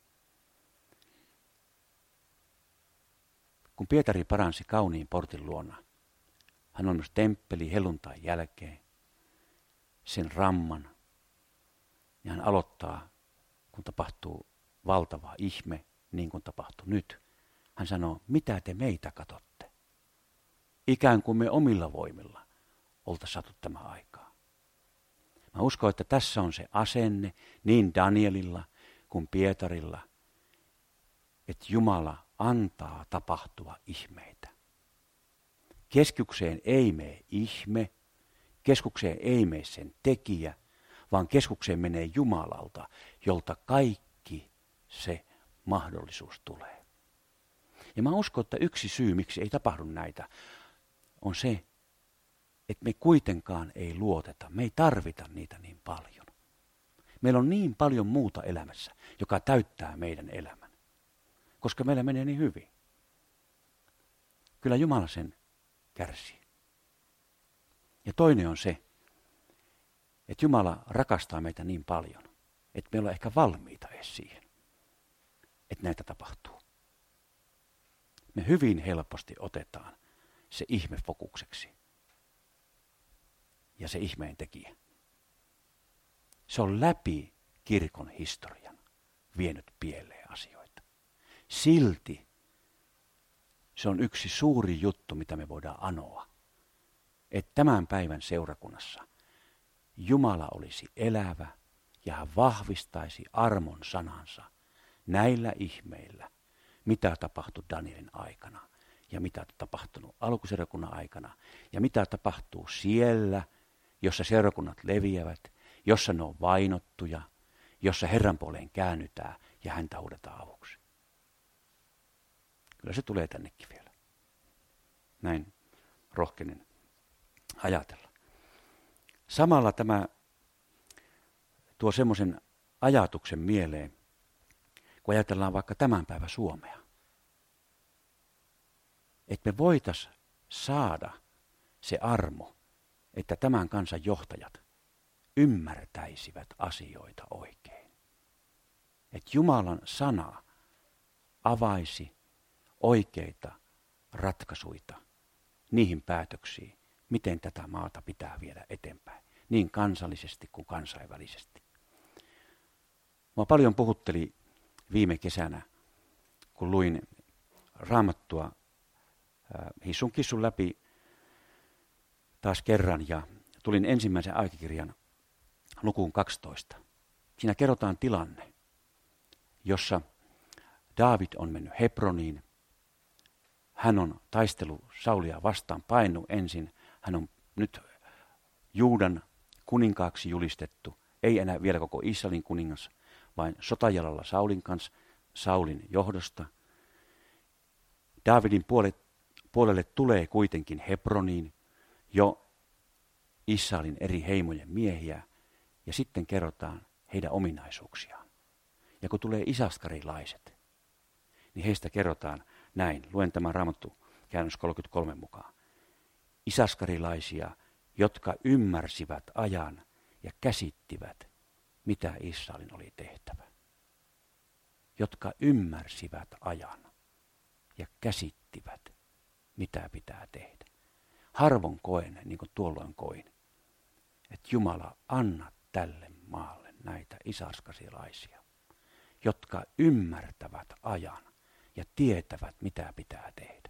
Kun Pietari paransi kauniin portin luona, hän on myös temppeli helluntain jälkeen, sen ramman, ja hän aloittaa, kun tapahtuu valtava ihme, niin kuin tapahtui nyt. Hän sanoo, mitä te meitä katsotte? Ikään kuin me omilla voimilla oltaisiin saatu tämä aikaa. Mä uskon, että tässä on se asenne niin Danielilla kuin Pietarilla, että Jumala antaa tapahtua ihmeitä. Keskukseen ei mene ihme, keskukseen ei mene sen tekijä, vaan keskukseen menee Jumalalta, jolta kaikki se mahdollisuus tulee. Ja mä uskon, että yksi syy, miksi ei tapahdu näitä, on se, että me kuitenkaan ei luoteta, me ei tarvita niitä niin paljon. Meillä on niin paljon muuta elämässä, joka täyttää meidän elämän, koska meillä menee niin hyvin. Kyllä Jumala sen kärsii. Ja toinen on se, että Jumala rakastaa meitä niin paljon, että me ollaan ehkä valmiita edes siihen, että näitä tapahtuu. Me hyvin helposti otetaan se ihme fokukseksi ja se ihmeen tekijä. Se on läpi kirkon historian vienyt pieleen asioita. Silti se on yksi suuri juttu, mitä me voidaan anoa, että tämän päivän seurakunnassa Jumala olisi elävä ja hän vahvistaisi armon sanansa näillä ihmeillä, mitä tapahtui Danielin aikana ja mitä tapahtunut alkuseurakunnan aikana ja mitä tapahtuu siellä, jossa seurakunnat leviävät, jossa ne on vainottuja, jossa Herran puoleen käännytään ja häntä huudetaan avuksi. Kyllä se tulee tännekin vielä. Näin rohkenen ajatella. Samalla tämä tuo semmoisen ajatuksen mieleen, kun ajatellaan vaikka tämän päivän Suomea. Että me voitaisiin saada se armo, että tämän kansan johtajat ymmärtäisivät asioita oikein. Että Jumalan sana avaisi oikeita ratkaisuita niihin päätöksiin, miten tätä maata pitää viedä eteenpäin, niin kansallisesti kuin kansainvälisesti. Mua paljon puhutteli viime kesänä, kun luin Raamattua äh, hissun kissun läpi taas kerran ja tulin ensimmäisen aikakirjan lukuun kaksitoista. Siinä kerrotaan tilanne, jossa Daavid on mennyt Hebroniin. Hän on taistellut Saulia vastaan, painut ensin. Hän on nyt Juudan kuninkaaksi julistettu, ei enää vielä koko Israelin kuningas, vaan sotajalalla Saulin kanssa, Saulin johdosta. Daavidin puolelle, puolelle tulee kuitenkin Hebroniin jo Israelin eri heimojen miehiä, ja sitten kerrotaan heidän ominaisuuksiaan. Ja kun tulee isaskarilaiset, niin heistä kerrotaan näin. Luen tämän Raamattu käännös kolmekymmentäkolme mukaan. Isaskarilaisia, jotka ymmärsivät ajan ja käsittivät, mitä Israelin oli tehtävä. Jotka ymmärsivät ajan ja käsittivät, mitä pitää tehdä. Harvoin koen, niin kuin tuolloin koin, että Jumala, anna tälle maalle näitä isaskarilaisia, jotka ymmärtävät ajan ja tietävät, mitä pitää tehdä.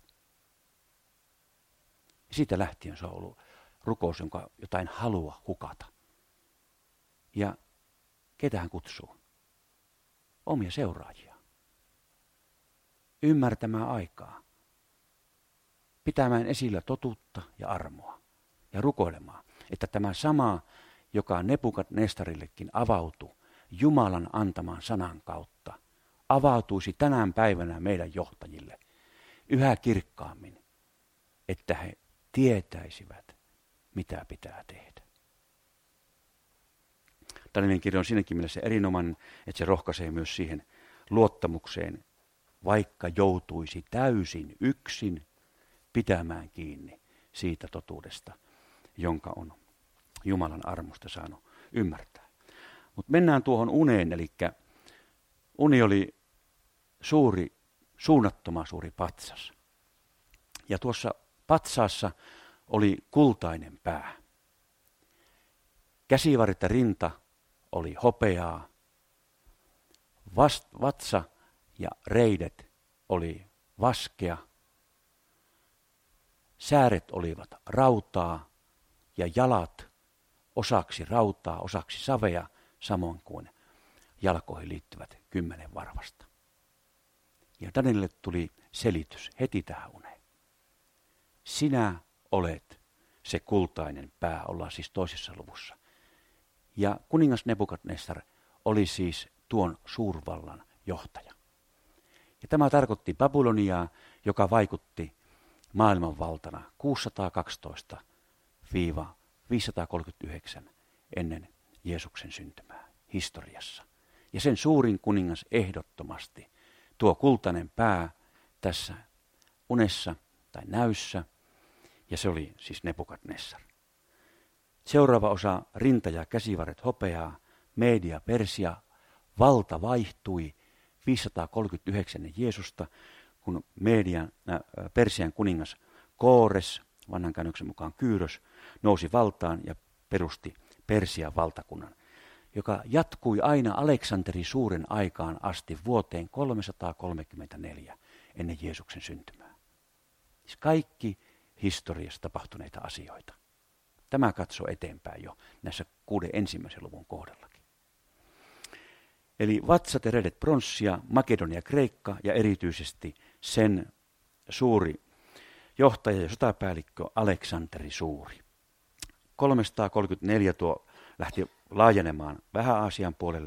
Siitä lähtien se on ollut rukous, jonka jotain halua hukata. Ja ketä hän kutsuu? Omia seuraajia. Ymmärtämään aikaa. Pitämään esillä totuutta ja armoa. Ja rukoilemaan, että tämä sama, joka Nebukadnesarillekin avautui Jumalan antaman sanan kautta, avautuisi tänään päivänä meidän johtajille yhä kirkkaammin, että he tietäisivät, mitä pitää tehdä. Danielin kirja on siinäkin mielessä erinomainen, että se rohkaisee myös siihen luottamukseen, vaikka joutuisi täysin yksin pitämään kiinni siitä totuudesta, jonka on Jumalan armosta saanut ymmärtää. Mutta mennään tuohon uneen, eli uni oli suuri, suunnattoman suuri patsas. Ja tuossa patsaassa oli kultainen pää. Käsivarret ja rinta oli hopeaa. Vast, vatsa ja reidet oli vaskea. Sääret olivat rautaa ja jalat osaksi rautaa, osaksi savea, samoin kuin jalkoihin liittyvät kymmenen varvasta. Ja Danielille tuli selitys heti tähän uneen. Sinä olet se kultainen pää, ollaan siis toisessa luvussa. Ja kuningas Nebukadnessar oli siis tuon suurvallan johtaja. Ja tämä tarkoitti Babyloniaa, joka vaikutti maailmanvaltana kuusisataakaksitoista viisisataakolmekymmentäyhdeksän ennen Jeesuksen syntymää historiassa. Ja sen suurin kuningas ehdottomasti, tuo kultainen pää tässä unessa tai näyssä, ja se oli siis Nebukadnessar. Seuraava osa, rinta ja käsivarret hopeaa, Media, Persia, valta vaihtui viisisataakolmekymmentäyhdeksän ennen Jeesusta, kun Median, äh, Persian kuningas Koores, vanhan käännöksen mukaan Kyros, nousi valtaan ja perusti Persian valtakunnan, joka jatkui aina Aleksanteri suuren aikaan asti vuoteen kolmesataakolmekymmentäneljä ennen Jeesuksen syntymää. Siis kaikki historiassa tapahtuneita asioita. Tämä katsoo eteenpäin jo näissä kuuden ensimmäisen luvun kohdallakin. Eli vatsat ja reidet pronssia, Makedonia, Kreikka ja erityisesti sen suuri johtaja ja sotapäällikkö Aleksanteri Suuri. kolmesataakolmekymmentäneljä tuo lähti laajenemaan Vähä-Aasian puolelle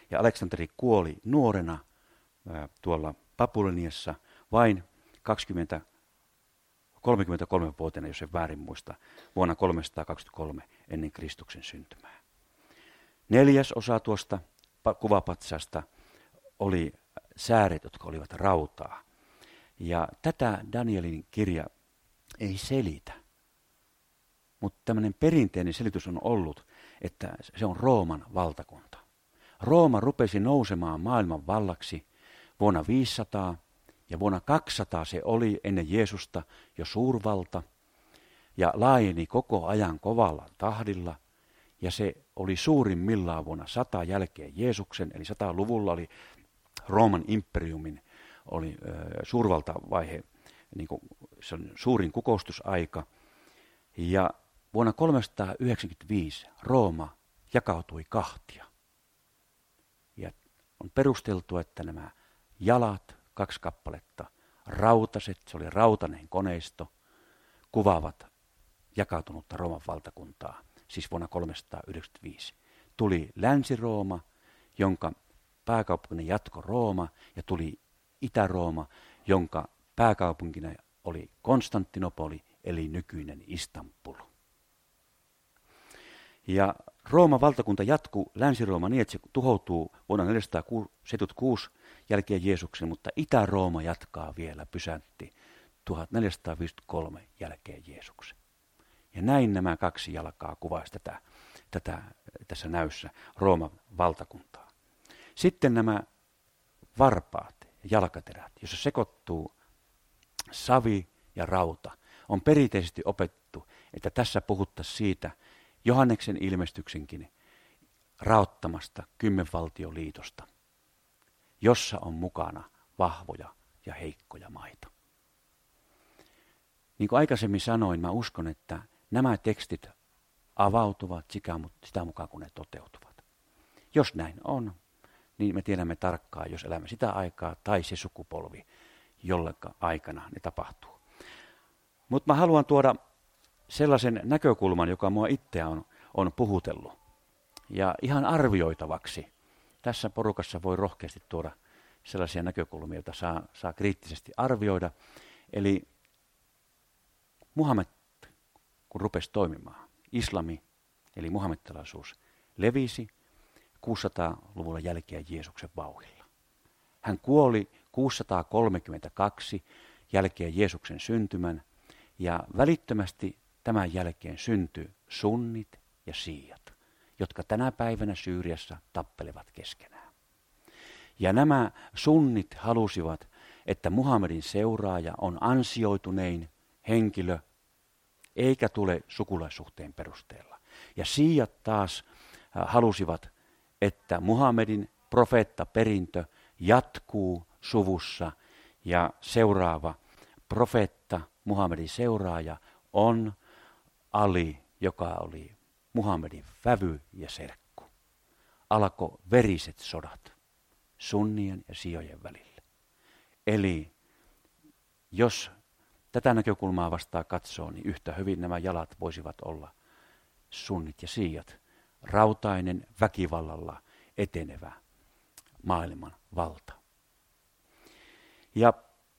Ja Aleksanteri kuoli nuorena ää, tuolla Babyloniassa vain kaksikymmentä kolmekymmentäkolmevuotiaana, jos en väärin muista, vuonna kolmesataakaksikymmentäkolme ennen Kristuksen syntymää. Neljäs osa tuosta kuvapatsasta oli sääret, jotka olivat rautaa. Ja tätä Danielin kirja ei selitä. Mutta tämmöinen perinteinen selitys on ollut, että se on Rooman valtakunta. Rooma rupesi nousemaan maailman vallaksi vuonna viisisataa, ja vuonna kaksisataa se oli ennen Jeesusta jo suurvalta, ja laajeni koko ajan kovalla tahdilla, ja se oli suurimmillaan vuonna sata jälkeen Jeesuksen, eli sataluvulla oli Rooman imperiumin oli ö, suurvaltavaihe, niin kuin se on suurin kukoustusaika, ja vuonna kolmesataayhdeksänkymmentäviisi Rooma jakautui kahtia. Ja on perusteltu, että nämä jalat, kaksi kappaletta, rautaset, se oli rautainen koneisto, kuvaavat jakautunutta Rooman valtakuntaa, siis vuonna kolmesataayhdeksänkymmentäviisi. Tuli Länsi-Rooma, jonka pääkaupunkina jatko Rooma, ja tuli Itä-Rooma, jonka pääkaupunkina oli Konstantinopoli, eli nykyinen Istanbul. Ja Rooman valtakunta jatkuu Länsi-Rooma niin, että se tuhoutuu vuonna neljäsataaseitsemänkymmentäkuusi jälkeen Jeesuksen, mutta Itä-Rooma jatkaa vielä, pysäytti tuhatneljäsataaviisikymmentäkolme jälkeen Jeesuksen. Ja näin nämä kaksi jalkaa kuvaisi tätä, tätä tässä näyssä Rooman valtakuntaa. Sitten nämä varpaat ja jalkaterät, jossa sekoittuu savi ja rauta, on perinteisesti opettu, että tässä puhuttaisiin siitä Johanneksen ilmestyksenkin raottamasta kymmenvaltioliitosta, jossa on mukana vahvoja ja heikkoja maita. Niin kuin aikaisemmin sanoin, mä uskon, että nämä tekstit avautuvat sitä mukaan, kun ne toteutuvat. Jos näin on, niin me tiedämme tarkkaan, jos elämme sitä aikaa tai se sukupolvi, jolleka aikana ne tapahtuu. Mutta mä haluan tuoda sellaisen näkökulman, joka mua itseä on, on puhutellut. Ja ihan arvioitavaksi. Tässä porukassa voi rohkeasti tuoda sellaisia näkökulmia, joita saa, saa kriittisesti arvioida. Eli Muhammed, kun rupesi toimimaan, islami, eli muhammettalaisuus, levisi kuusisataaluvulla jälkeen Jeesuksen vauhdilla. Hän kuoli kuusisataakolmekymmentäkaksi jälkeen Jeesuksen syntymän, ja välittömästi tämän jälkeen syntyi sunnit ja siijat, jotka tänä päivänä Syyriassa tappelevat keskenään. Ja nämä sunnit halusivat, että Muhammedin seuraaja on ansioitunein henkilö, eikä tule sukulaissuhteen perusteella. Ja siijat taas halusivat, että Muhammedin profeettaperintö jatkuu suvussa, ja seuraava profeetta, Muhammedin seuraaja, on Ali, joka oli Muhammedin vävy ja serkku. Alkoi veriset sodat sunnien ja sijojen välillä. Eli jos tätä näkökulmaa vastaan katsoo, niin yhtä hyvin nämä jalat voisivat olla sunnit ja siijat. Rautainen, väkivallalla etenevä maailman valta. Ja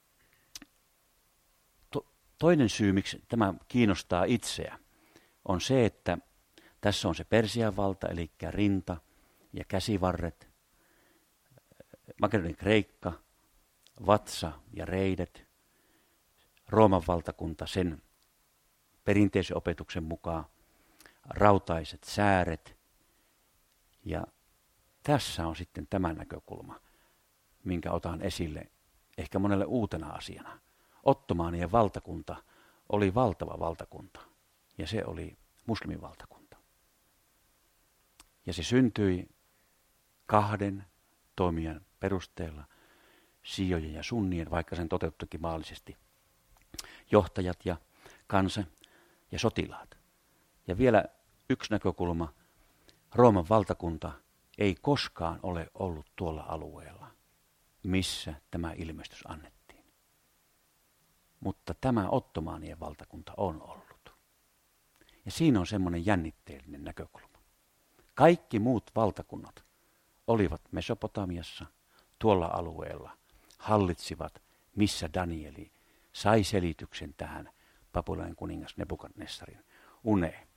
to, toinen syy, miksi tämä kiinnostaa itseä, on se, että tässä on se Persian valta, eli rinta ja käsivarret, Makedonin Kreikka, vatsa ja reidet, Rooman valtakunta sen perinteisen opetuksen mukaan, rautaiset sääret. Ja tässä on sitten tämä näkökulma, minkä otan esille ehkä monelle uutena asiana. Ottomaanien valtakunta oli valtava valtakunta, ja se oli muslimivaltakunta. Ja se syntyi kahden toimijan perusteella, siiojen ja sunnien, vaikka sen toteuttikin maallisesti johtajat ja kansa ja sotilaat. Ja vielä yksi näkökulma, Rooman valtakunta ei koskaan ole ollut tuolla alueella, missä tämä ilmestys annettiin. Mutta tämä Ottomaanien valtakunta on ollut. Ja siinä on semmoinen jännitteellinen näkökulma. Kaikki muut valtakunnat olivat Mesopotamiassa, tuolla alueella, hallitsivat, missä Danieli sai selityksen tähän Babylonian kuningas Nebukadnessarin uneen.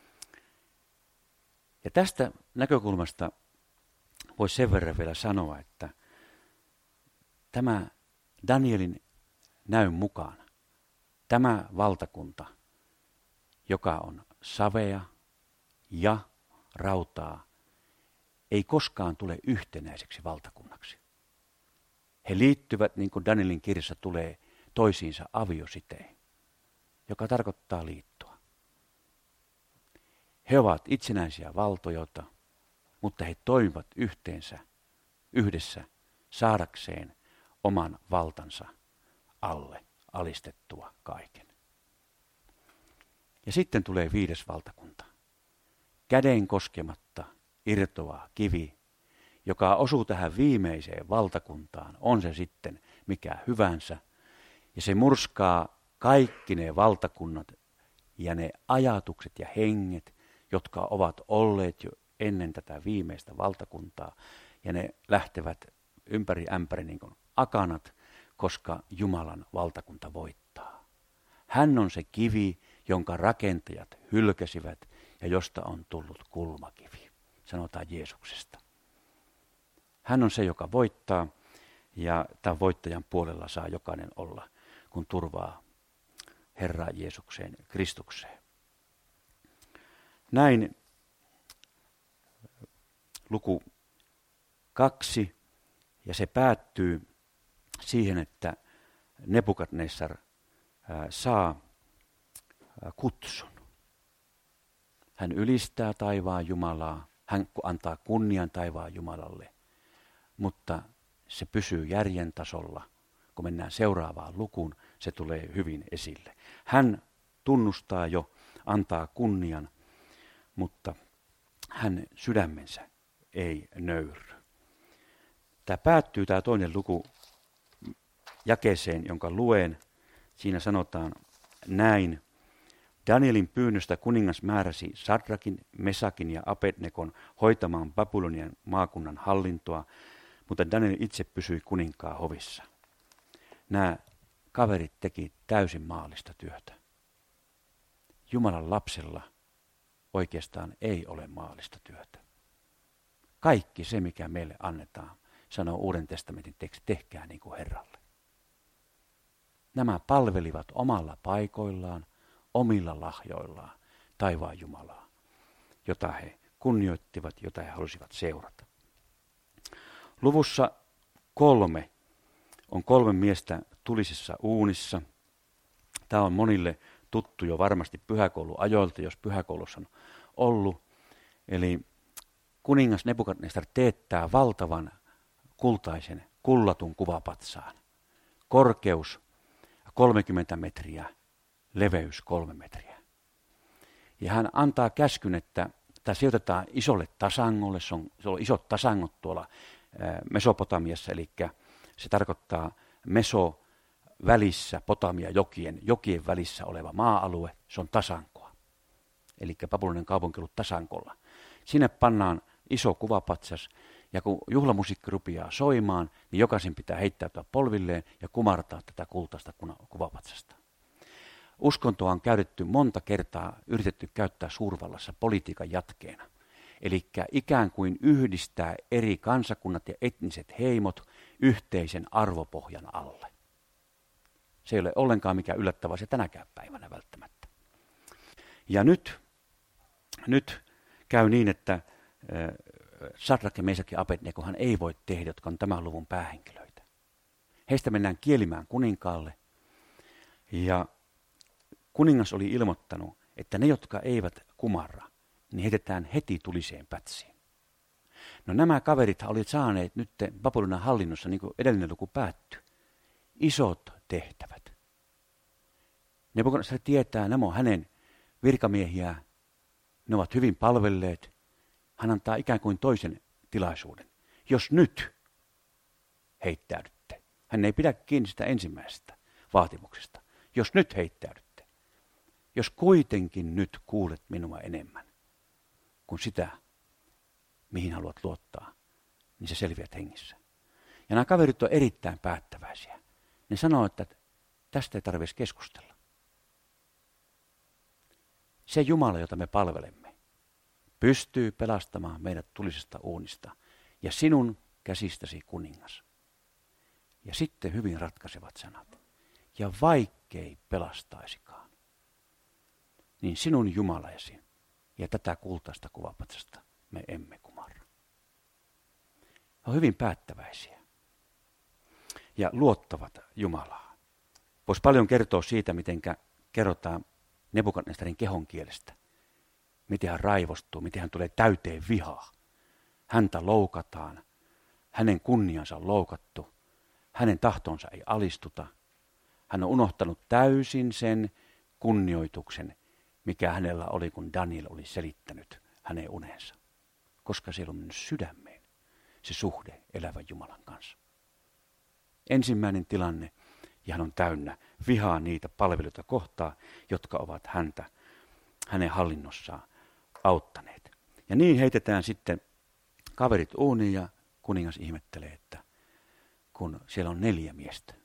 Ja tästä näkökulmasta voisi sen verran vielä sanoa, että tämä Danielin näyn mukaan, tämä valtakunta, joka on savea ja rautaa, ei koskaan tule yhtenäiseksi valtakunnaksi. He liittyvät, niin kuin Danielin kirjassa tulee, toisiinsa aviositeen, joka tarkoittaa liittoa. He ovat itsenäisiä valtojoita, mutta he toimivat yhteensä, yhdessä, saadakseen oman valtansa alle alistettua kaiken. Ja sitten tulee viides valtakunta. Käden koskematta irtoaa kivi, joka osuu tähän viimeiseen valtakuntaan, on se sitten mikä hyvänsä. Ja se murskaa kaikki ne valtakunnat ja ne ajatukset ja henget, jotka ovat olleet jo ennen tätä viimeistä valtakuntaa. Ja ne lähtevät ympäri ämpäri niin kuin akanat, koska Jumalan valtakunta voittaa. Hän on se kivi, jonka rakentajat hylkäsivät ja josta on tullut kulmakivi, sanotaan Jeesuksesta. Hän on se, joka voittaa, ja tämän voittajan puolella saa jokainen olla, kun turvaa Herraa Jeesukseen, Kristukseen. Näin luku kaksi, ja se päättyy siihen, että Nebukadnessar saa kutsun. Hän ylistää taivaan Jumalaa, hän antaa kunnian taivaan Jumalalle, mutta se pysyy järjen tasolla. Kun mennään seuraavaan lukuun, se tulee hyvin esille. Hän tunnustaa jo, antaa kunnian, mutta hän sydämensä ei nöyrry. Tämä päättyy, tämä toinen luku, jakeeseen, jonka luen. Siinä sanotaan näin. Danielin pyynnöstä kuningas määräsi Sadrakin, Mesakin ja Abednegon hoitamaan Babylonian maakunnan hallintoa, mutta Daniel itse pysyi kuninkaan hovissa. Nämä kaverit teki täysin maallista työtä. Jumalan lapsella oikeastaan ei ole maallista työtä. Kaikki se, mikä meille annetaan, sanoo Uuden testamentin teksti, tehkää niin kuin Herralle. Nämä palvelivat omalla paikoillaan, omilla lahjoillaan taivaan Jumalaa, jota he kunnioittivat, jota he halusivat seurata. Luvussa kolme on kolme miestä tulisessa uunissa. Tämä on monille tuttu jo varmasti pyhäkouluajoilta, jos pyhäkoulussa on ollut. Eli kuningas Nebukadnessar teettää valtavan kultaisen kullatun kuvapatsaan. Korkeus kolmekymmentä metriä, leveys kolme metriä. Ja hän antaa käskyn, että tämä sijoitetaan isolle tasangolle. Se on, se on isot tasangot tuolla Mesopotamiassa, eli se tarkoittaa Meso välissä, Potamia jokien, jokien välissä oleva maa-alue, se on tasankoa. Eli Babylonian kaupunki on ollut tasankolla. Sinne pannaan iso kuvapatsas, ja kun juhlamusiikki rupeaa soimaan, niin jokaisen pitää heittäytyä polvilleen ja kumartaa tätä kultaista kuvapatsasta. Uskontoa on käytetty monta kertaa, yritetty käyttää suurvallassa politiikan jatkeena. Eli ikään kuin yhdistää eri kansakunnat ja etniset heimot yhteisen arvopohjan alle. Se ei ole ollenkaan mikään yllättävää se tänäkään päivänä välttämättä. Ja nyt, nyt käy niin, että Sadrak ja Mesak ja Abednegohan ei voi tehdä, jotka on tämän luvun päähenkilöitä. Heistä mennään kielimään kuninkaalle, ja kuningas oli ilmoittanut, että ne, jotka eivät kumarra, niin heitetään heti tuliseen pätsiin. No nämä kaverit olivat saaneet nyt Babylonian hallinnossa, niin kuin edellinen luku päättyi, isot tehtävät. Nebukadnessar tietää, nämä on hänen virkamiehiä, ne ovat hyvin palvelleet. Hän antaa ikään kuin toisen tilaisuuden. Jos nyt heittäydytte, hän ei pidä kiinni sitä ensimmäisestä vaatimuksesta. Jos nyt heittäydytte, jos kuitenkin nyt kuulet minua enemmän kuin sitä, mihin haluat luottaa, niin sä selviät hengissä. Ja nämä kaverit on erittäin päättäväisiä. Ne sanoo, että tästä ei tarvitse keskustella. Se Jumala, jota me palvelemme, pystyy pelastamaan meidät tulisesta uunista ja sinun käsistäsi kuningas. Ja sitten hyvin ratkaisevat sanat. Ja vaikkei pelastaisikaan, niin sinun Jumalasi ja tätä kultaista kuvapatsasta me emme kumarra. He on hyvin päättäväisiä ja luottavat Jumalaa. Voisi paljon kertoa siitä, miten kerrotaan Nebukadnessarin kehon kielestä. Miten hän raivostuu, miten hän tulee täyteen vihaa. Häntä loukataan, hänen kunniansa on loukattu, hänen tahtonsa ei alistuta. Hän on unohtanut täysin sen kunnioituksen, mikä hänellä oli, kun Daniel oli selittänyt hänen unensa. Koska siellä on mennyt sydämeen se suhde elävän Jumalan kanssa. Ensimmäinen tilanne, ja hän on täynnä vihaa niitä palveluita kohtaan, jotka ovat häntä, hänen hallinnossaan auttaneet. Ja niin heitetään sitten kaverit uuniin ja kuningas ihmettelee, että kun siellä on neljä miestä.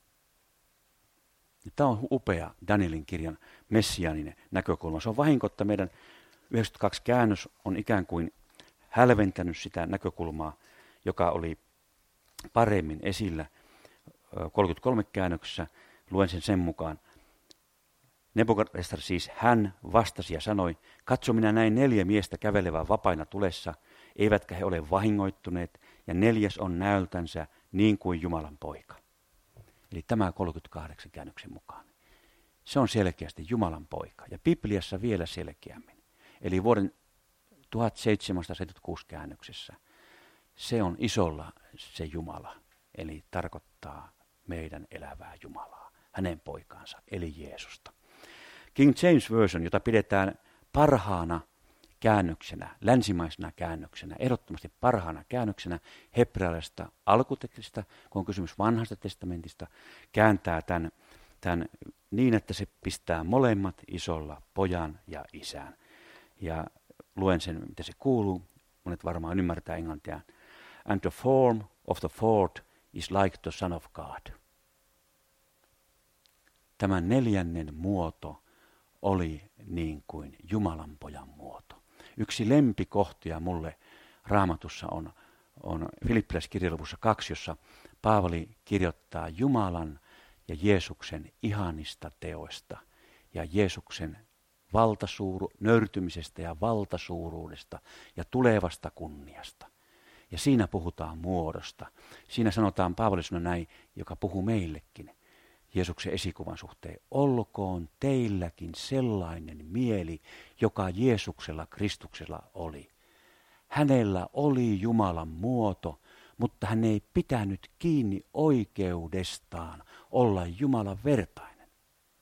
Tämä on upea Danielin kirjan messiaaninen näkökulma. Se on vahinko, että meidän yhdeksänkymmentäkaksi käännös on ikään kuin hälventänyt sitä näkökulmaa, joka oli paremmin esillä kolmekymmentäkolme käännöksessä. Luen sen sen mukaan. Nebukadnessar siis hän vastasi ja sanoi, katso minä näin neljä miestä kävelevää vapaina tulessa, eivätkä he ole vahingoittuneet, ja neljäs on näöltänsä niin kuin Jumalan poika. Eli tämä kolmekymmentäkahdeksan käännöksen mukaan. Se on selkeästi Jumalan poika, ja Bibliassa vielä selkeämmin. Eli vuoden tuhatseitsemänsataaseitsemänkymmentäkuusi käännöksessä se on isolla se Jumala, eli tarkoittaa meidän elävää Jumalaa, hänen poikaansa, eli Jeesusta. King James Version, jota pidetään parhaana käännöksenä, länsimaisena käännöksenä, ehdottomasti parhaana käännöksenä hebrealaisesta alkutekstistä, kun on kysymys vanhasta testamentista, kääntää tämän, tämän niin, että se pistää molemmat isolla pojan ja isän. Ja luen sen, miten se kuuluu. Monet varmaan ymmärtää englantia. And the form of the fourth is like the Son of God. Tämä neljännen muoto oli niin kuin Jumalan pojan muoto. Yksi lempikohtia mulle Raamatussa on, on Filippiläiskirjan luvussa kaksi, jossa Paavali kirjoittaa Jumalan ja Jeesuksen ihanista teoista ja Jeesuksen valtasuuru, nöyrtymisestä ja valtasuuruudesta ja tulevasta kunniasta. Ja siinä puhutaan muodosta. Siinä sanotaan Paavali sanoi näin, joka puhuu meillekin Jeesuksen esikuvan suhteen. Olkoon teilläkin sellainen mieli, joka Jeesuksella Kristuksella oli. Hänellä oli Jumalan muoto, mutta hän ei pitänyt kiinni oikeudestaan olla Jumalan vertainen,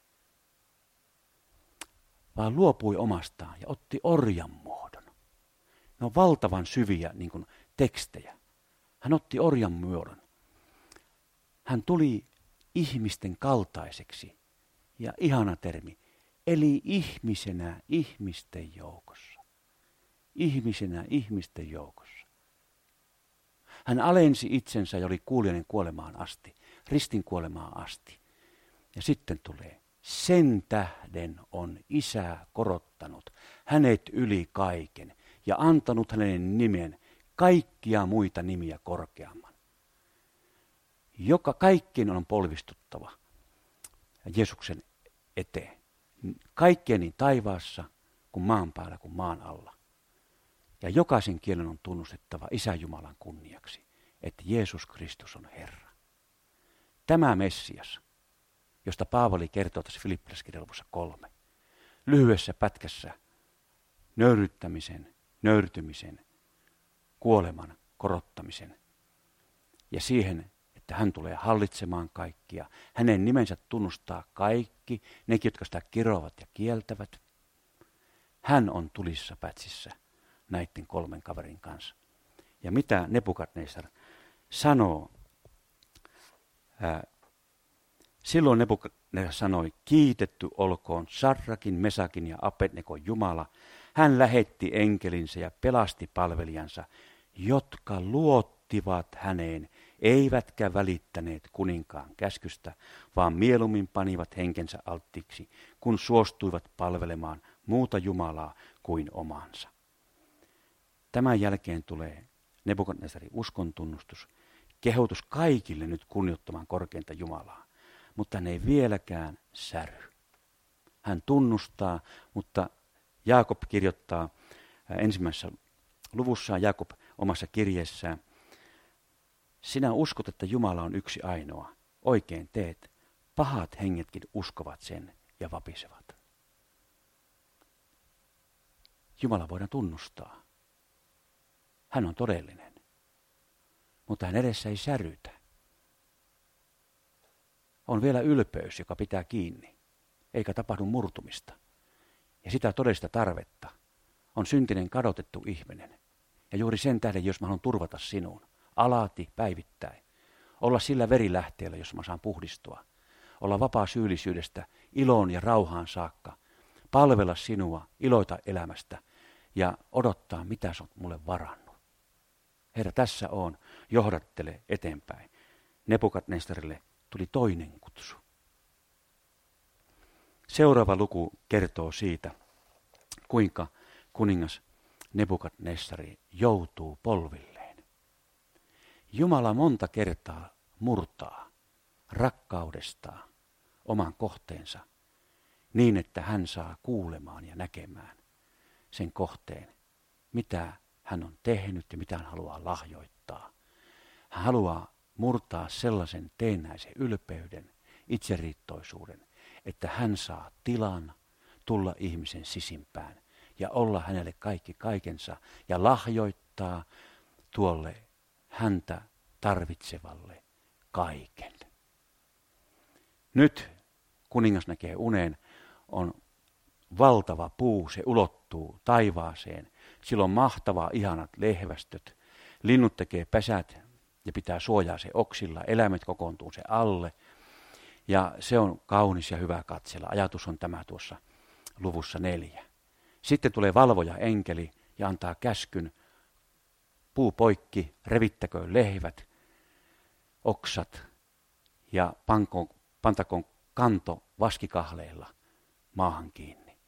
vaan luopui omastaan ja otti orjan muodon. Ne on valtavan syviä niin kuin tekstejä. Hän otti orjan muodon. Hän tuli ihmisten kaltaiseksi, ja ihana termi, eli ihmisenä ihmisten joukossa. Ihmisenä ihmisten joukossa. Hän alensi itsensä ja oli kuulijainen kuolemaan asti, ristin kuolemaan asti. Ja sitten tulee, sen tähden on Isä korottanut hänet yli kaiken ja antanut hänen nimen kaikkia muita nimiä korkeamman. Joka kaikkien on polvistuttava Jeesuksen eteen. Kaikkien niin taivaassa kuin maan päällä kuin maan alla. Ja jokaisen kielen on tunnustettava Isä Jumalan kunniaksi, että Jeesus Kristus on Herra. Tämä Messias, josta Paavali kertoo tässä Filippiläiskirjan luvussa kolme, lyhyessä pätkässä nöyryttämisen, nöyrtymisen, kuoleman, korottamisen ja siihen, että hän tulee hallitsemaan kaikkia. Hänen nimensä tunnustaa kaikki, nekin, jotka sitä kiroavat ja kieltävät. Hän on tulissa pätsissä näiden kolmen kaverin kanssa. Ja mitä Nebukadnessar sanoo? Ää, silloin Nebukadnessar sanoi, kiitetty olkoon Sadrakin, Mesakin ja Abednegon Jumala. Hän lähetti enkelinsä ja pelasti palvelijansa, jotka luottivat häneen, eivätkä välittäneet kuninkaan käskystä, vaan mieluummin panivat henkensä alttiiksi, kun suostuivat palvelemaan muuta Jumalaa kuin omansa. Tämän jälkeen tulee Nebukadnesarin uskontunnustus, kehotus kaikille nyt kunnioittamaan korkeinta Jumalaa, mutta ne ei vieläkään säry. Hän tunnustaa, mutta Jaakob kirjoittaa ensimmäisessä luvussaan, Jaakob omassa kirjeessään, sinä uskot, että Jumala on yksi ainoa. Oikein teet. Pahat hengetkin uskovat sen ja vapisevat. Jumala voidaan tunnustaa. Hän on todellinen. Mutta hän edessä ei särytä. On vielä ylpeys, joka pitää kiinni, eikä tapahdu murtumista. Ja sitä todellista tarvetta on syntinen kadotettu ihminen. Ja juuri sen tähden, jos mä haluan turvata sinun, alati päivittäin, olla sillä verilähteellä, jos mä saan puhdistua, olla vapaa syyllisyydestä iloon ja rauhaan saakka, palvella sinua, iloita elämästä ja odottaa, mitä sä oot mulle varannut. Herra, tässä on, johdattele eteenpäin. Nebukadnesarille tuli toinen kutsu. Seuraava luku kertoo siitä, kuinka kuningas Nebukadnessari joutuu polvilleen. Jumala monta kertaa murtaa rakkaudestaan oman kohteensa niin, että hän saa kuulemaan ja näkemään sen kohteen, mitä hän on tehnyt ja mitä hän haluaa lahjoittaa. Hän haluaa murtaa sellaisen teennäisen ylpeyden, itseriittoisuuden, että hän saa tilan tulla ihmisen sisimpään ja olla hänelle kaikki kaikensa ja lahjoittaa tuolle häntä tarvitsevalle kaiken. Nyt kuningas näkee unen, on valtava puu, se ulottuu taivaaseen. Sillä on mahtavaa, ihanat lehvästöt. Linnut tekee pesät ja pitää suojaa se oksilla. Eläimet kokoontuu se alle. Ja se on kaunis ja hyvä katsella. Ajatus on tämä tuossa luvussa neljä. Sitten tulee valvoja enkeli ja antaa käskyn. Puu poikki, revittäköön lehvät, oksat ja pankoon, pantakoon kanto vaskikahleilla maahan kiinni.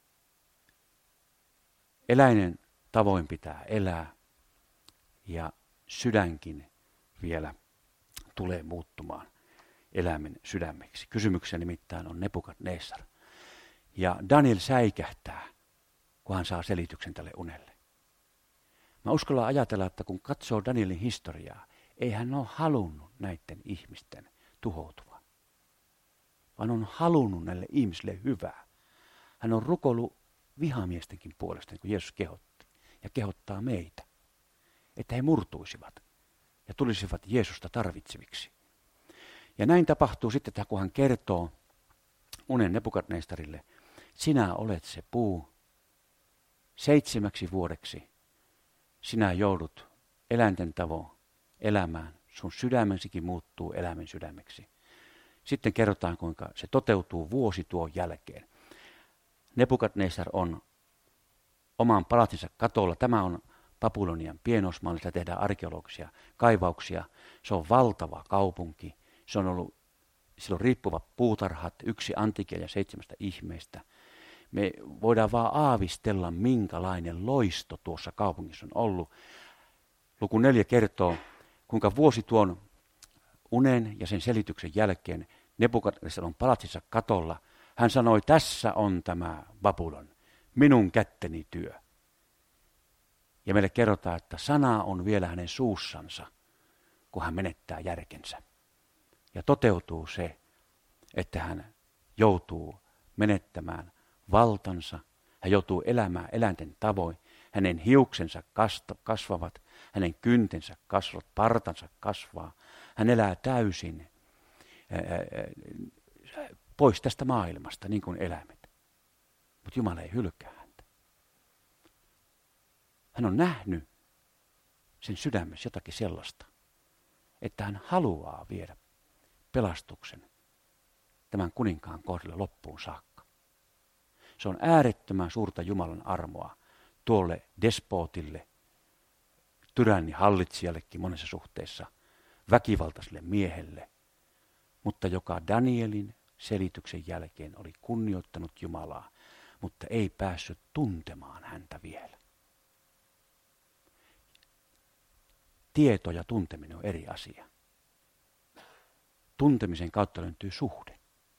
Eläinen tavoin pitää elää ja sydänkin vielä tulee muuttumaan eläimen sydämeksi. Kysymyksessä nimittäin on Nebukadnessar. Ja Daniel säikähtää, kun hän saa selityksen tälle unelle. Mä uskallan ajatella, että kun katsoo Danielin historiaa, ei hän ole halunnut näiden ihmisten tuhoutuvan, vaan on halunnut näille ihmisille hyvää. Hän on rukoillut vihamiestenkin puolesta, niin kuin Jeesus kehotti, ja kehottaa meitä, että he murtuisivat ja tulisivat Jeesusta tarvitseviksi. Ja näin tapahtuu sitten, että kun hän kertoo unen Nebukadnessarille, sinä olet se puu, seitsemäksi vuodeksi sinä joudut eläinten tavoin elämään, sun sydämensikin muuttuu eläimen sydämeksi. Sitten kerrotaan, kuinka se toteutuu vuosi tuon jälkeen. Nebukadnessar on oman palatsinsa katolla. Tämä on Babylonian Pienosmaalla, siellä tehdään arkeologisia kaivauksia. Se on valtava kaupunki. Se on ollut, sillä on riippuvat puutarhat, yksi antiikia ja seitsemästä ihmeestä. Me voidaan vaan aavistella, minkälainen loisto tuossa kaupungissa on ollut. Luku neljä kertoo, kuinka vuosi tuon unen ja sen selityksen jälkeen Nebukadnessar on palatsinsa katolla. Hän sanoi, tässä on tämä Babylon, minun kätteni työ. Ja meille kerrotaan, että sana on vielä hänen suussansa, kun hän menettää järkensä. Ja toteutuu se, että hän joutuu menettämään valtansa, hän joutuu elämään eläinten tavoin, hänen hiuksensa kasvavat, hänen kyntensä kasvavat, partansa kasvaa, hän elää täysin ää, ää, pois tästä maailmasta, niin kuin eläimet. Mutta Jumala ei hylkää häntä. Hän on nähnyt sen sydämessä jotakin sellaista, että hän haluaa viedä pelastuksen tämän kuninkaan kohdalla loppuun saakka. Se on äärettömän suurta Jumalan armoa tuolle despootille, tyränni hallitsijallekin monessa suhteessa, väkivaltaiselle miehelle, mutta joka Danielin selityksen jälkeen oli kunnioittanut Jumalaa, mutta ei päässyt tuntemaan häntä vielä. Tieto ja tunteminen on eri asia. Tuntemisen kautta löytyy suhde.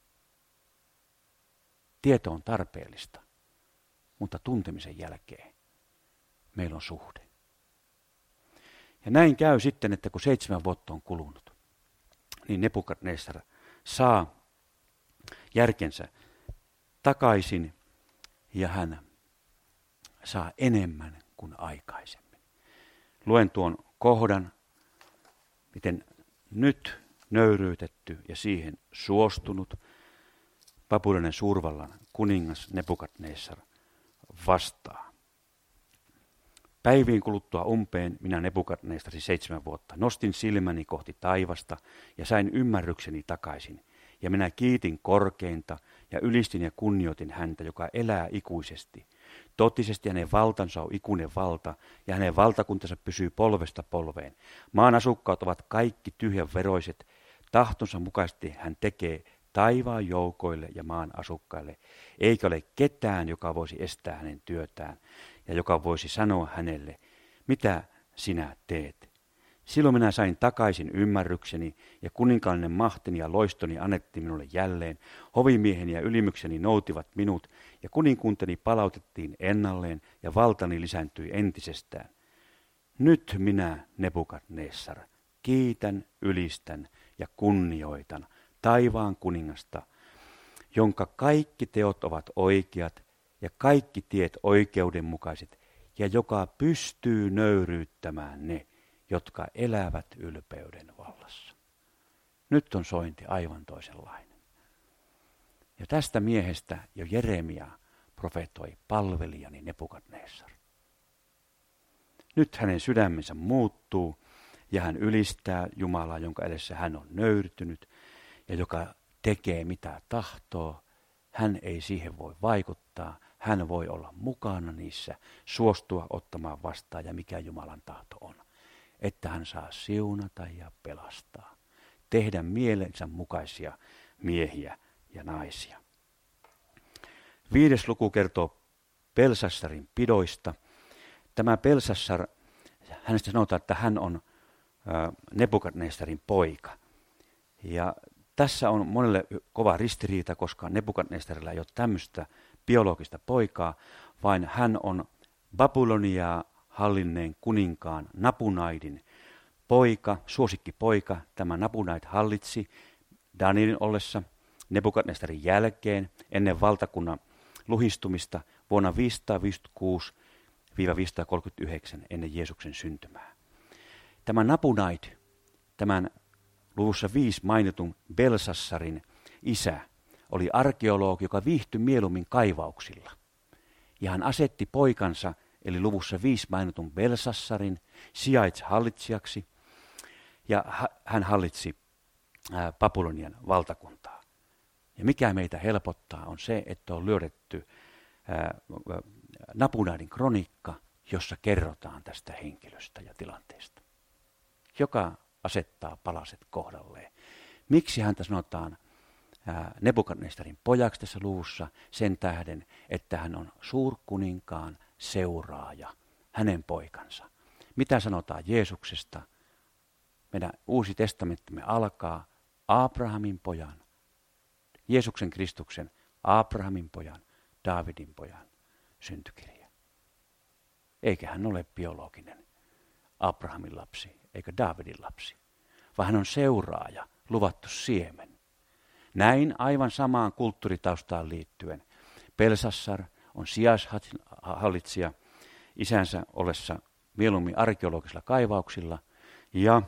Tieto on tarpeellista, mutta tuntemisen jälkeen meillä on suhde. Ja näin käy sitten, että kun seitsemän vuotta on kulunut, niin Nebukadnessar saa järkensä takaisin ja hän saa enemmän kuin aikaisemmin. Luen tuon kohdan, miten nyt nöyryytetty ja siihen suostunut Babylonian suurvallan kuningas Nebukadnessar vastaa. Päivien kuluttua umpeen minä Nebukadnessari seitsemän vuotta nostin silmäni kohti taivasta ja sain ymmärrykseni takaisin. Ja minä kiitin korkeinta ja ylistin ja kunnioitin häntä, joka elää ikuisesti. Totisesti hänen valtansa on ikuinen valta ja hänen valtakuntansa pysyy polvesta polveen. Maan asukkaat ovat kaikki tyhjänveroiset. Tahtonsa mukaisesti hän tekee taivaan joukoille ja maan asukkaille, eikä ole ketään, joka voisi estää hänen työtään ja joka voisi sanoa hänelle, mitä sinä teet. Silloin minä sain takaisin ymmärrykseni ja kuninkaallinen mahtini ja loistoni annettiin minulle jälleen. Hovimieheni ja ylimykseni noutivat minut ja kuninkuntani palautettiin ennalleen ja valtani lisääntyi entisestään. Nyt minä, Nebukadnessar, kiitän, ylistän ja kunnioitan taivaan kuningasta, jonka kaikki teot ovat oikeat ja kaikki tiet oikeudenmukaiset ja joka pystyy nöyryyttämään ne, jotka elävät ylpeyden vallassa. Nyt on sointi aivan toisenlainen. Ja tästä miehestä jo Jeremia profetoi palvelijani Nebukadnessar. Nyt hänen sydämensä muuttuu ja hän ylistää Jumalaa, jonka edessä hän on nöyrtynyt ja joka tekee mitä tahtoo. Hän ei siihen voi vaikuttaa. Hän voi olla mukana niissä, suostua ottamaan vastaan ja mikä Jumalan tahto on. Että hän saa siunata ja pelastaa. Tehdä mielensä mukaisia miehiä ja naisia. Viides luku kertoo Belsassarin pidoista. Tämä Belsassar, hänestä sanotaan, että hän on Nebukadnessarin poika. Ja tässä on monelle kova ristiriita, koska Nebukadnessarilla ei ole tämmöistä biologista poikaa, vaan hän on Babyloniaa hallinneen kuninkaan Nabunaidin poika, suosikkipoika. Tämä Nabunaid hallitsi Danielin ollessa Nebukadnessarin jälkeen ennen valtakunnan luhistumista vuonna viisisataaviisikymmentäkuusi viisisataakolmekymmentäyhdeksän ennen Jeesuksen syntymää. Tämä Nabunaid, tämän luvussa viisi mainitun Belsassarin isä, oli arkeologi, joka viihtyi mieluummin kaivauksilla. Ja hän asetti poikansa, eli luvussa viisi mainitun Belsassarin, sijaitshallitsijaksi, ja hän hallitsi ää, Babylonian valtakuntaa. Ja mikä meitä helpottaa on se, että on löydetty ää, Nabunaidin kronikka, jossa kerrotaan tästä henkilöstä ja tilanteesta, joka asettaa palaset kohdalleen. Miksi häntä sanotaan ää, Nebukadnessarin pojaksi tässä luvussa? Sen tähden, että hän on suurkuninkaan seuraaja, hänen poikansa. Mitä sanotaan Jeesuksesta? Meidän uusi testamenttimme alkaa Abrahamin pojan, Jeesuksen Kristuksen, Abrahamin pojan, Daavidin pojan syntykirja. Eikä hän ole biologinen Abrahamin lapsi, eikä Daavidin lapsi, vaan hän on seuraaja, luvattu siemen. Näin aivan samaan kulttuuritaustaan liittyen Belsassar on sijaishallitsija isänsä ollessa mieluummin arkeologisilla kaivauksilla ja,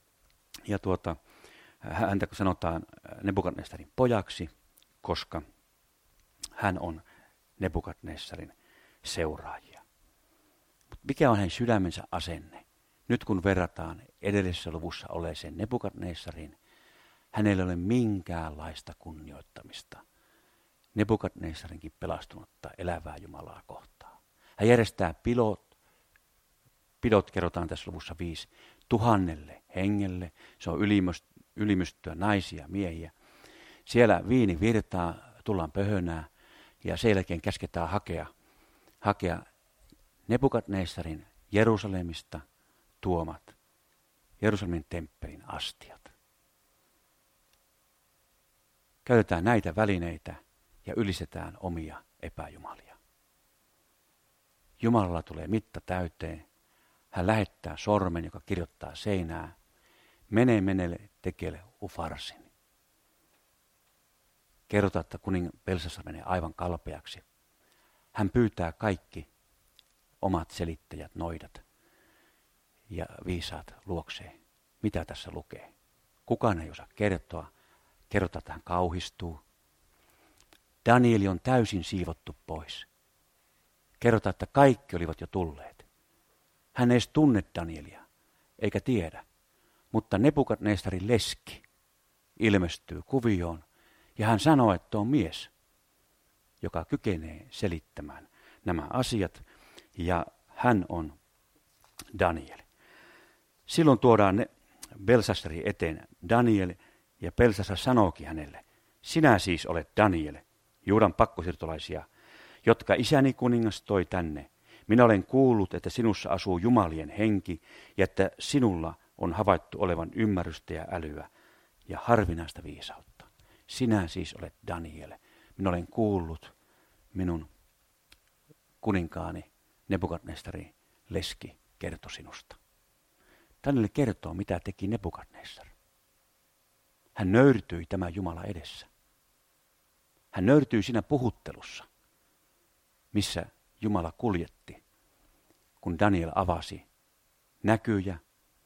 ja tuota, häntä sanotaan Nebukadnessarin pojaksi, koska hän on Nebukadnessarin seuraajia. Mutta mikä on hänen sydämensä asenne? Nyt kun verrataan edellisessä luvussa olleeseen Nebukadnessarin, hänellä ei ole minkäänlaista kunnioittamista Nebukadnessarinkin pelastunutta elävää Jumalaa kohtaan. Hän järjestää pilot pidot kerrotaan tässä luvussa viisi tuhannelle hengelle. Se on ylimystöä naisia, miehiä. Siellä viini virtaa, tullaan pöhönää ja sen jälkeen käsketään hakea, hakea Nebukadnessarin Jerusalemista tuomat Jerusalemin temppelin astiat. Käytetään näitä välineitä ja ylistetään omia epäjumalia. Jumalalla tulee mitta täyteen. Hän lähettää sormen, joka kirjoittaa seinää. Mene menelle tekele ufarsin. Kerrotaan, että kuningas Belsassar menee aivan kalpeaksi. Hän pyytää kaikki omat selittäjät, noidat ja viisaat luokseen. Mitä tässä lukee? Kukaan ei osaa kertoa. Kerrotaan, että hän kauhistuu. Danieli on täysin siivottu pois. Kerrotaan, että kaikki olivat jo tulleet. Hän ei edes tunne Danielia, eikä tiedä. Mutta Nebukadnessarin leski ilmestyy kuvioon ja hän sanoo, että on mies, joka kykenee selittämään nämä asiat ja hän on Daniel. Silloin tuodaan ne Belsassarin eteen Daniel ja Belsassar sanookin hänelle, sinä siis olet Daniel, Juudan pakkosiirtolaisia, jotka isäni kuningas toi tänne. Minä olen kuullut, että sinussa asuu Jumalien henki ja että sinulla on havaittu olevan ymmärrystä ja älyä ja harvinaista viisautta. Sinä siis olet Daniel. Minä olen kuullut, minun kuninkaani Nebukadnessarin leski kertoi sinusta. Daniel kertoo, mitä teki Nebukadnessar. Hän nöyrtyi tämän Jumala edessä. Hän nöyrtyi siinä puhuttelussa, missä Jumala kuljetti, kun Daniel avasi näkyjä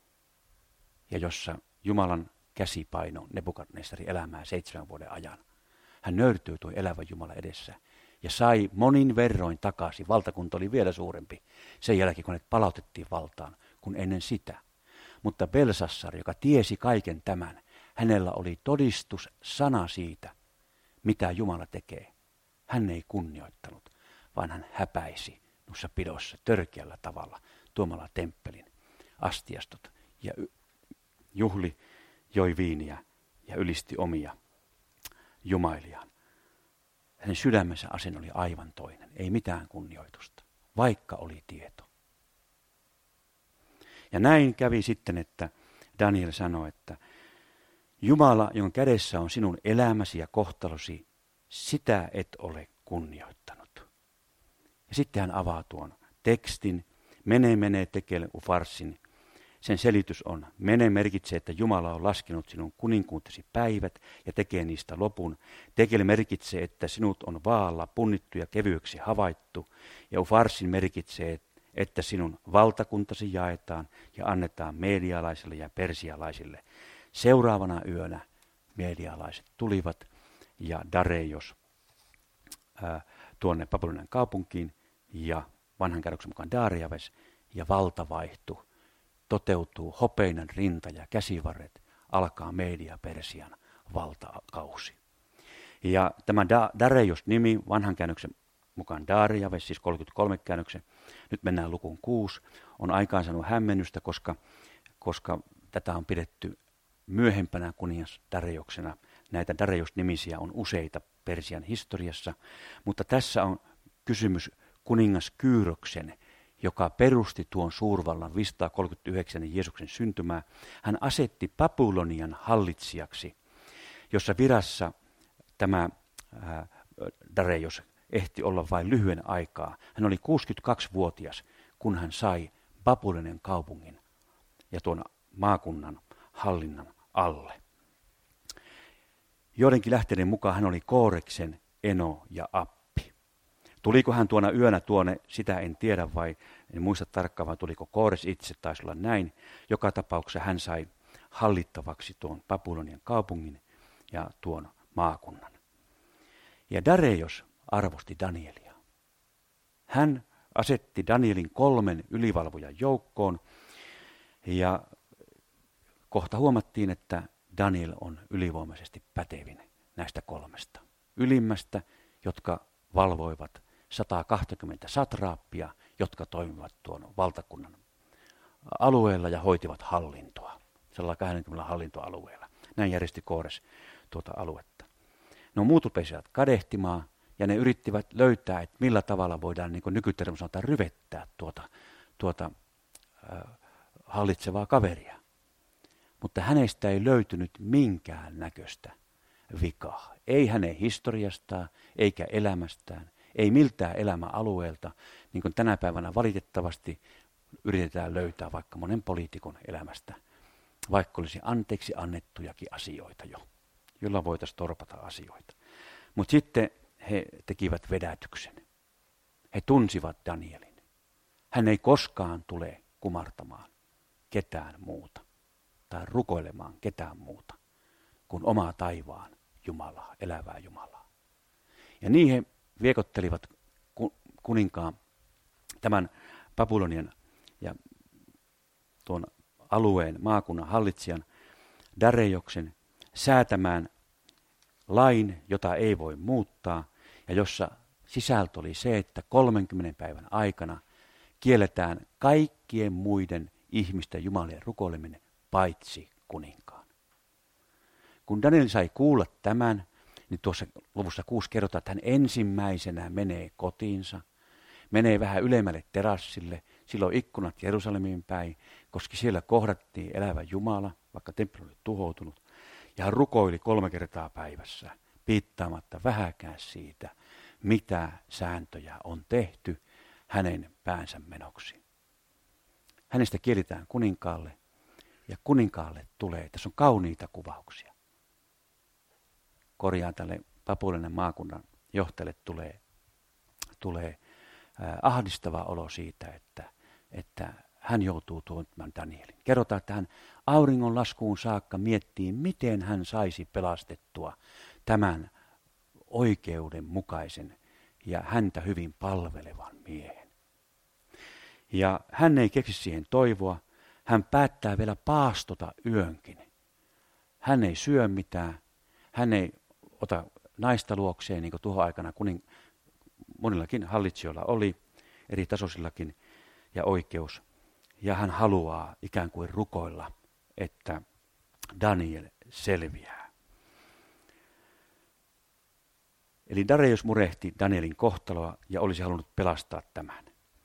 ja jossa Jumalan käsi painoi Nebukadnessarin elämää seitsemän vuoden ajan. Hän nöyrtyi tuon elävän Jumala edessä ja sai monin verroin takaisin. Valtakunta oli vielä suurempi sen jälkeen, kun ne palautettiin valtaan, kuin ennen sitä. Mutta Belsassar, joka tiesi kaiken tämän, hänellä oli todistus sana siitä, mitä Jumala tekee. Hän ei kunnioittanut, vaan hän häpäisi noissa pidossa törkeällä tavalla tuomalla temppelin astiastot ja juhli, joi viiniä ja ylisti omia jumailiaan. Hänen sydämensä asenne oli aivan toinen, ei mitään kunnioitusta, vaikka oli tieto. Ja näin kävi sitten, että Daniel sanoi, että Jumala, jonka kädessä on sinun elämäsi ja kohtalosi, sitä et ole kunnioittanut. Ja sitten hän avaa tuon tekstin, mene, mene, tekele ufarsin. Sen selitys on, mene merkitsee, että Jumala on laskenut sinun kuninkuutesi päivät ja tekee niistä lopun. Tekele merkitsee, että sinut on vaalla punnittu ja kevyeksi havaittu. Ja ufarsin merkitsee, että sinun valtakuntasi jaetaan ja annetaan medialaisille ja persialaisille. Seuraavana yönä medialaiset tulivat ja Dareios ää, tuonne Babylonian kaupunkiin ja vanhan käännöksen mukaan Dariaves ja valta vaihtui. Toteutuu hopeinan rinta ja käsivarret, alkaa Media-Persian valtakausi. Ja tämä da- Dareios-nimi vanhan käännöksen mukaan Dariaves, siis kolmekymmentäkolme käännöksen, nyt mennään lukuun kuusi, on aikaansaanut hämmennystä, koska, koska tätä on pidetty myöhempänä kuningas Dareioksena. Näitä Dareios-nimisiä on useita Persian historiassa, mutta tässä on kysymys kuningas Kyyroksen, joka perusti tuon suurvallan viisisataakolmekymmentäyhdeksän Jeesuksen syntymää. Hän asetti Babylonian hallitsijaksi, jossa virassa tämä ää, Dareios ehti olla vain lyhyen aikaa. Hän oli kuusikymmentäkaksivuotias, kun hän sai Babylonian kaupungin ja tuon maakunnan hallinnan alle. Joidenkin lähteiden mukaan hän oli Kooreksen eno ja appi. Tuliko hän tuona yönä tuonne, sitä en tiedä vai en muista tarkkaan, vai tuliko Koores itse, taisi olla näin. Joka tapauksessa hän sai hallittavaksi tuon Babylonian kaupungin ja tuon maakunnan. Ja Dareios arvosti Danielia. Hän asetti Danielin kolmen ylivalvojan joukkoon ja kohta huomattiin, että Daniel on ylivoimaisesti pätevin näistä kolmesta. Ylimmästä, jotka valvoivat sata kaksikymmentä satraappia, jotka toimivat tuon valtakunnan alueella ja hoitivat hallintoa. Sellaisella kaksikymmentä hallintoalueella. Näin järjesti Koores tuota aluetta. No muut rupesivat kadehtimaan ja ne yrittivät löytää, että millä tavalla voidaan niin kuin nykytermi sanotaan ryvettää tuota, tuota äh, hallitsevaa kaveria. Mutta hänestä ei löytynyt minkään näköistä vikaa. Ei hänen historiastaan, eikä elämästään, ei miltään elämäalueelta, niin kuin tänä päivänä valitettavasti yritetään löytää vaikka monen poliitikon elämästä, vaikka olisi anteeksi annettujakin asioita jo, jolla voitaisiin torpata asioita. Mutta sitten he tekivät vedätyksen. He tunsivat Danielin. Hän ei koskaan tule kumartamaan ketään muuta tai rukoilemaan ketään muuta kuin omaa taivaan Jumalaa, elävää Jumalaa. Ja niin he viekottelivat kuninkaan tämän Babylonian ja tuon alueen maakunnan hallitsijan Dareioksen säätämään lain, jota ei voi muuttaa, ja jossa sisältö oli se, että kolmenkymmenen päivän aikana kielletään kaikkien muiden ihmisten jumalien rukoileminen paitsi kuninkaan. Kun Daniel sai kuulla tämän, niin tuossa luvussa kuusi kerrotaan, että hän ensimmäisenä menee kotiinsa, menee vähän ylemmälle terassille, silloin ikkunat Jerusalemiin päin, koska siellä kohdattiin elävä Jumala, vaikka temppeli oli tuhoutunut, ja hän rukoili kolme kertaa päivässä, piittaamatta vähäkään siitä, mitä sääntöjä on tehty hänen päänsä menoksi. Hänestä kielitään kuninkaalle, ja kuninkaalle tulee, tässä on kauniita kuvauksia. Korjaan tälle Babylonian maakunnan johtajalle tulee, tulee äh, ahdistava olo siitä, että, että hän joutuu tuomaan Danielin. Kerrotaan, että hän auringon laskuun saakka miettii, miten hän saisi pelastettua tämän oikeudenmukaisen ja häntä hyvin palvelevan miehen. Ja hän ei keksi siihen toivoa. Hän päättää vielä paastota yönkin. Hän ei syö mitään. Hän ei ota naista luokseen, niin kuin tuohon aikana kuning, monillakin hallitsijoilla oli, eri tasoisillakin ja oikeus. Ja hän haluaa ikään kuin rukoilla, että Daniel selviää. Eli Dareios murehti Danielin kohtaloa ja olisi halunnut pelastaa tämän.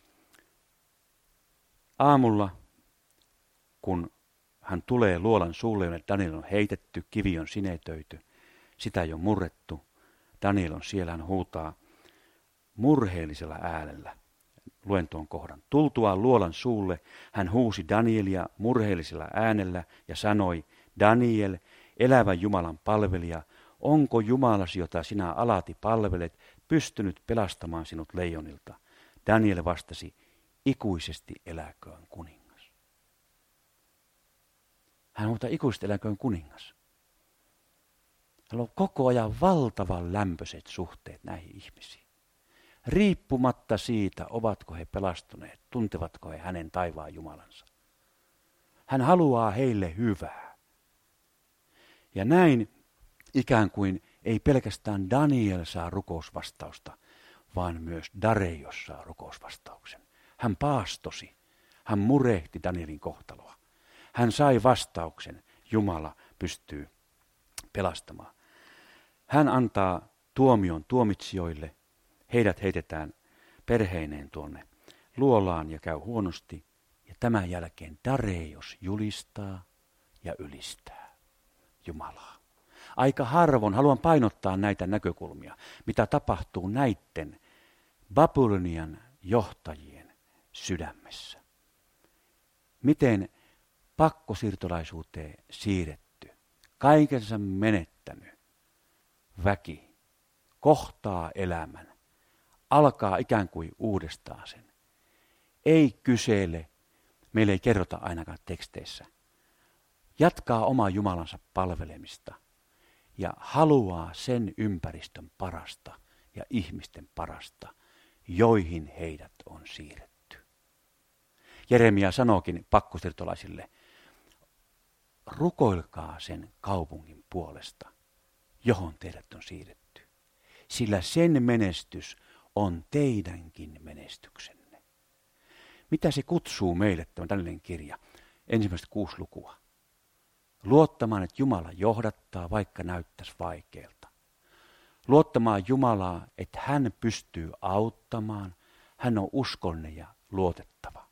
Aamulla, kun hän tulee luolan suulle, jonne Daniel on heitetty, kivi on sinetöity, sitä ei ole murrettu. Daniel on siellä, hän huutaa murheellisella äänellä. Luen tuon kohdan. Tultuaan luolan suulle, hän huusi Danielia murheellisella äänellä ja sanoi, Daniel, elävän Jumalan palvelija, onko Jumalasi, jota sinä alati palvelet, pystynyt pelastamaan sinut leijonilta? Daniel vastasi, ikuisesti eläköön kuningas. Hän huutaa, ikuisesti eläköön kuningas. Hän on koko ajan valtavan lämpöiset suhteet näihin ihmisiin. Riippumatta siitä, ovatko he pelastuneet, tuntevatko he hänen taivaan Jumalansa. Hän haluaa heille hyvää. Ja näin ikään kuin ei pelkästään Daniel saa rukousvastausta, vaan myös Dareios saa rukousvastauksen. Hän paastosi, hän murehti Danielin kohtaloa. Hän sai vastauksen, Jumala pystyy pelastamaan. Hän antaa tuomion tuomitsijoille, heidät heitetään perheineen tuonne luolaan ja käy huonosti. Ja tämän jälkeen Dareios julistaa ja ylistää Jumalaa. Aika harvoin, haluan painottaa näitä näkökulmia, mitä tapahtuu näiden Babylonian johtajien sydämessä. Miten pakkosiirtolaisuuteen siirretty, kaikensa menettänyt väki kohtaa elämän, alkaa ikään kuin uudestaan sen. Ei kysele, meille ei kerrota ainakaan teksteissä. Jatkaa omaa Jumalansa palvelemista ja haluaa sen ympäristön parasta ja ihmisten parasta, joihin heidät on siirretty. Jeremia sanookin pakkosiirtolaisille, rukoilkaa sen kaupungin puolesta, johon teidät on siirretty, sillä sen menestys on teidänkin menestyksenne. Mitä se kutsuu meille, tämä tällainen kirja? Ensimmäistä kuusi lukua. Luottamaan, että Jumala johdattaa, vaikka näyttäisi vaikealta. Luottamaan Jumalaa, että hän pystyy auttamaan. Hän on uskollinen ja luotettava.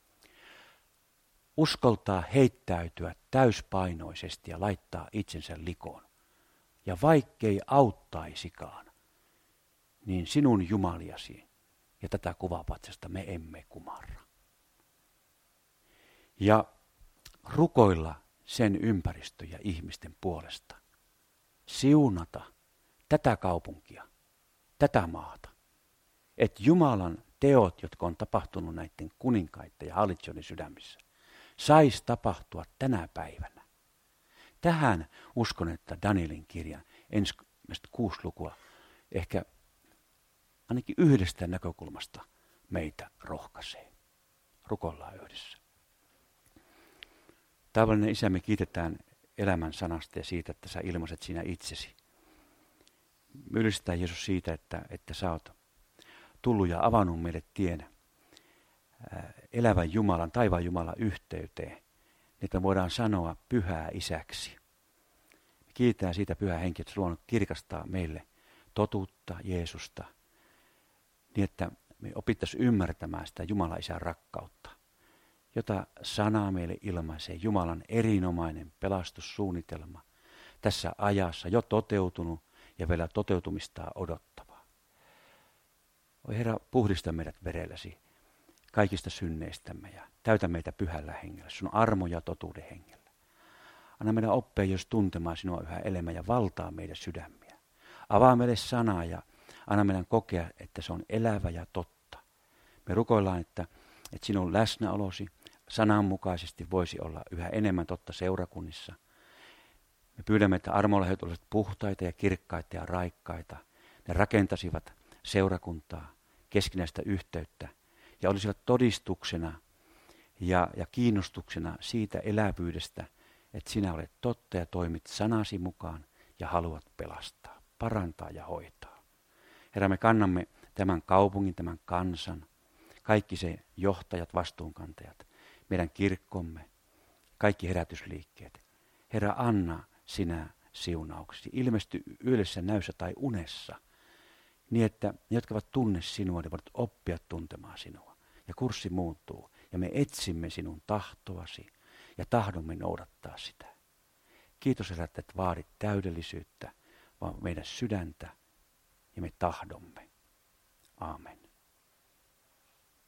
Uskoltaa heittäytyä täyspainoisesti ja laittaa itsensä likoon. Ja vaikkei auttaisikaan, niin sinun Jumaliasi ja tätä kuvapatsasta me emme kumarra. Ja rukoilla sen ympäristö ja ihmisten puolesta. Siunata tätä kaupunkia, tätä maata. Että Jumalan teot, jotka on tapahtunut näiden kuninkaiden ja hallitsijoiden sydämissä, saisi tapahtua tänä päivänä. Tähän uskon, että Danielin kirjan ensimmäistä kuusi lukua ehkä ainakin yhdestä näkökulmasta meitä rohkaisee. Rukoillaan yhdessä. Taivallinen Isä, me kiitetään elämän sanasta ja siitä, että sä ilmaiset sinä itsesi. Me ylistetään Jeesus siitä, että, että sä oot tullut ja avannut meille tien elävän Jumalan, taivaan Jumalan yhteyteen, että me voidaan sanoa pyhää Isäksi. Me kiitetään siitä pyhää henki, että luonut kirkastaa meille totuutta Jeesusta, niin että me opittaisiin ymmärtämään sitä Jumalan Isän rakkautta, jota sana meille ilmaisee, Jumalan erinomainen pelastussuunnitelma tässä ajassa jo toteutunut ja vielä toteutumistaan odottava. Oi Herra, puhdista meidät verelläsi kaikista synneistämme ja täytä meitä pyhällä hengellä, sun armo ja totuuden hengellä. Anna meidän oppia, jos tuntemaan sinua yhä enemmän ja valtaa meidän sydämiä. Avaa meille sanaa ja anna meidän kokea, että se on elävä ja totta. Me rukoillaan, että, että sinun läsnäolosi sananmukaisesti voisi olla yhä enemmän totta seurakunnissa. Me pyydämme, että armolahjat olisivat puhtaita ja kirkkaita ja raikkaita. Ne rakentaisivat seurakuntaa, keskinäistä yhteyttä ja olisivat todistuksena ja, ja kiinnostuksena siitä elävyydestä, että sinä olet totta ja toimit sanasi mukaan ja haluat pelastaa, parantaa ja hoitaa. Herra, me kannamme tämän kaupungin, tämän kansan, kaikki se johtajat, vastuunkantajat, meidän kirkkomme, kaikki herätysliikkeet. Herra, anna sinä siunauksesi. Ilmesty yössä, näyssä tai unessa, niin että ne, jotka ovat tunne sinua, ne voivat oppia tuntemaan sinua. Ja kurssi muuttuu, ja me etsimme sinun tahtoasi, ja tahdomme noudattaa sitä. Kiitos, Herra, että et vaadit täydellisyyttä, vaan meidän sydäntä, ja me tahdomme. Aamen.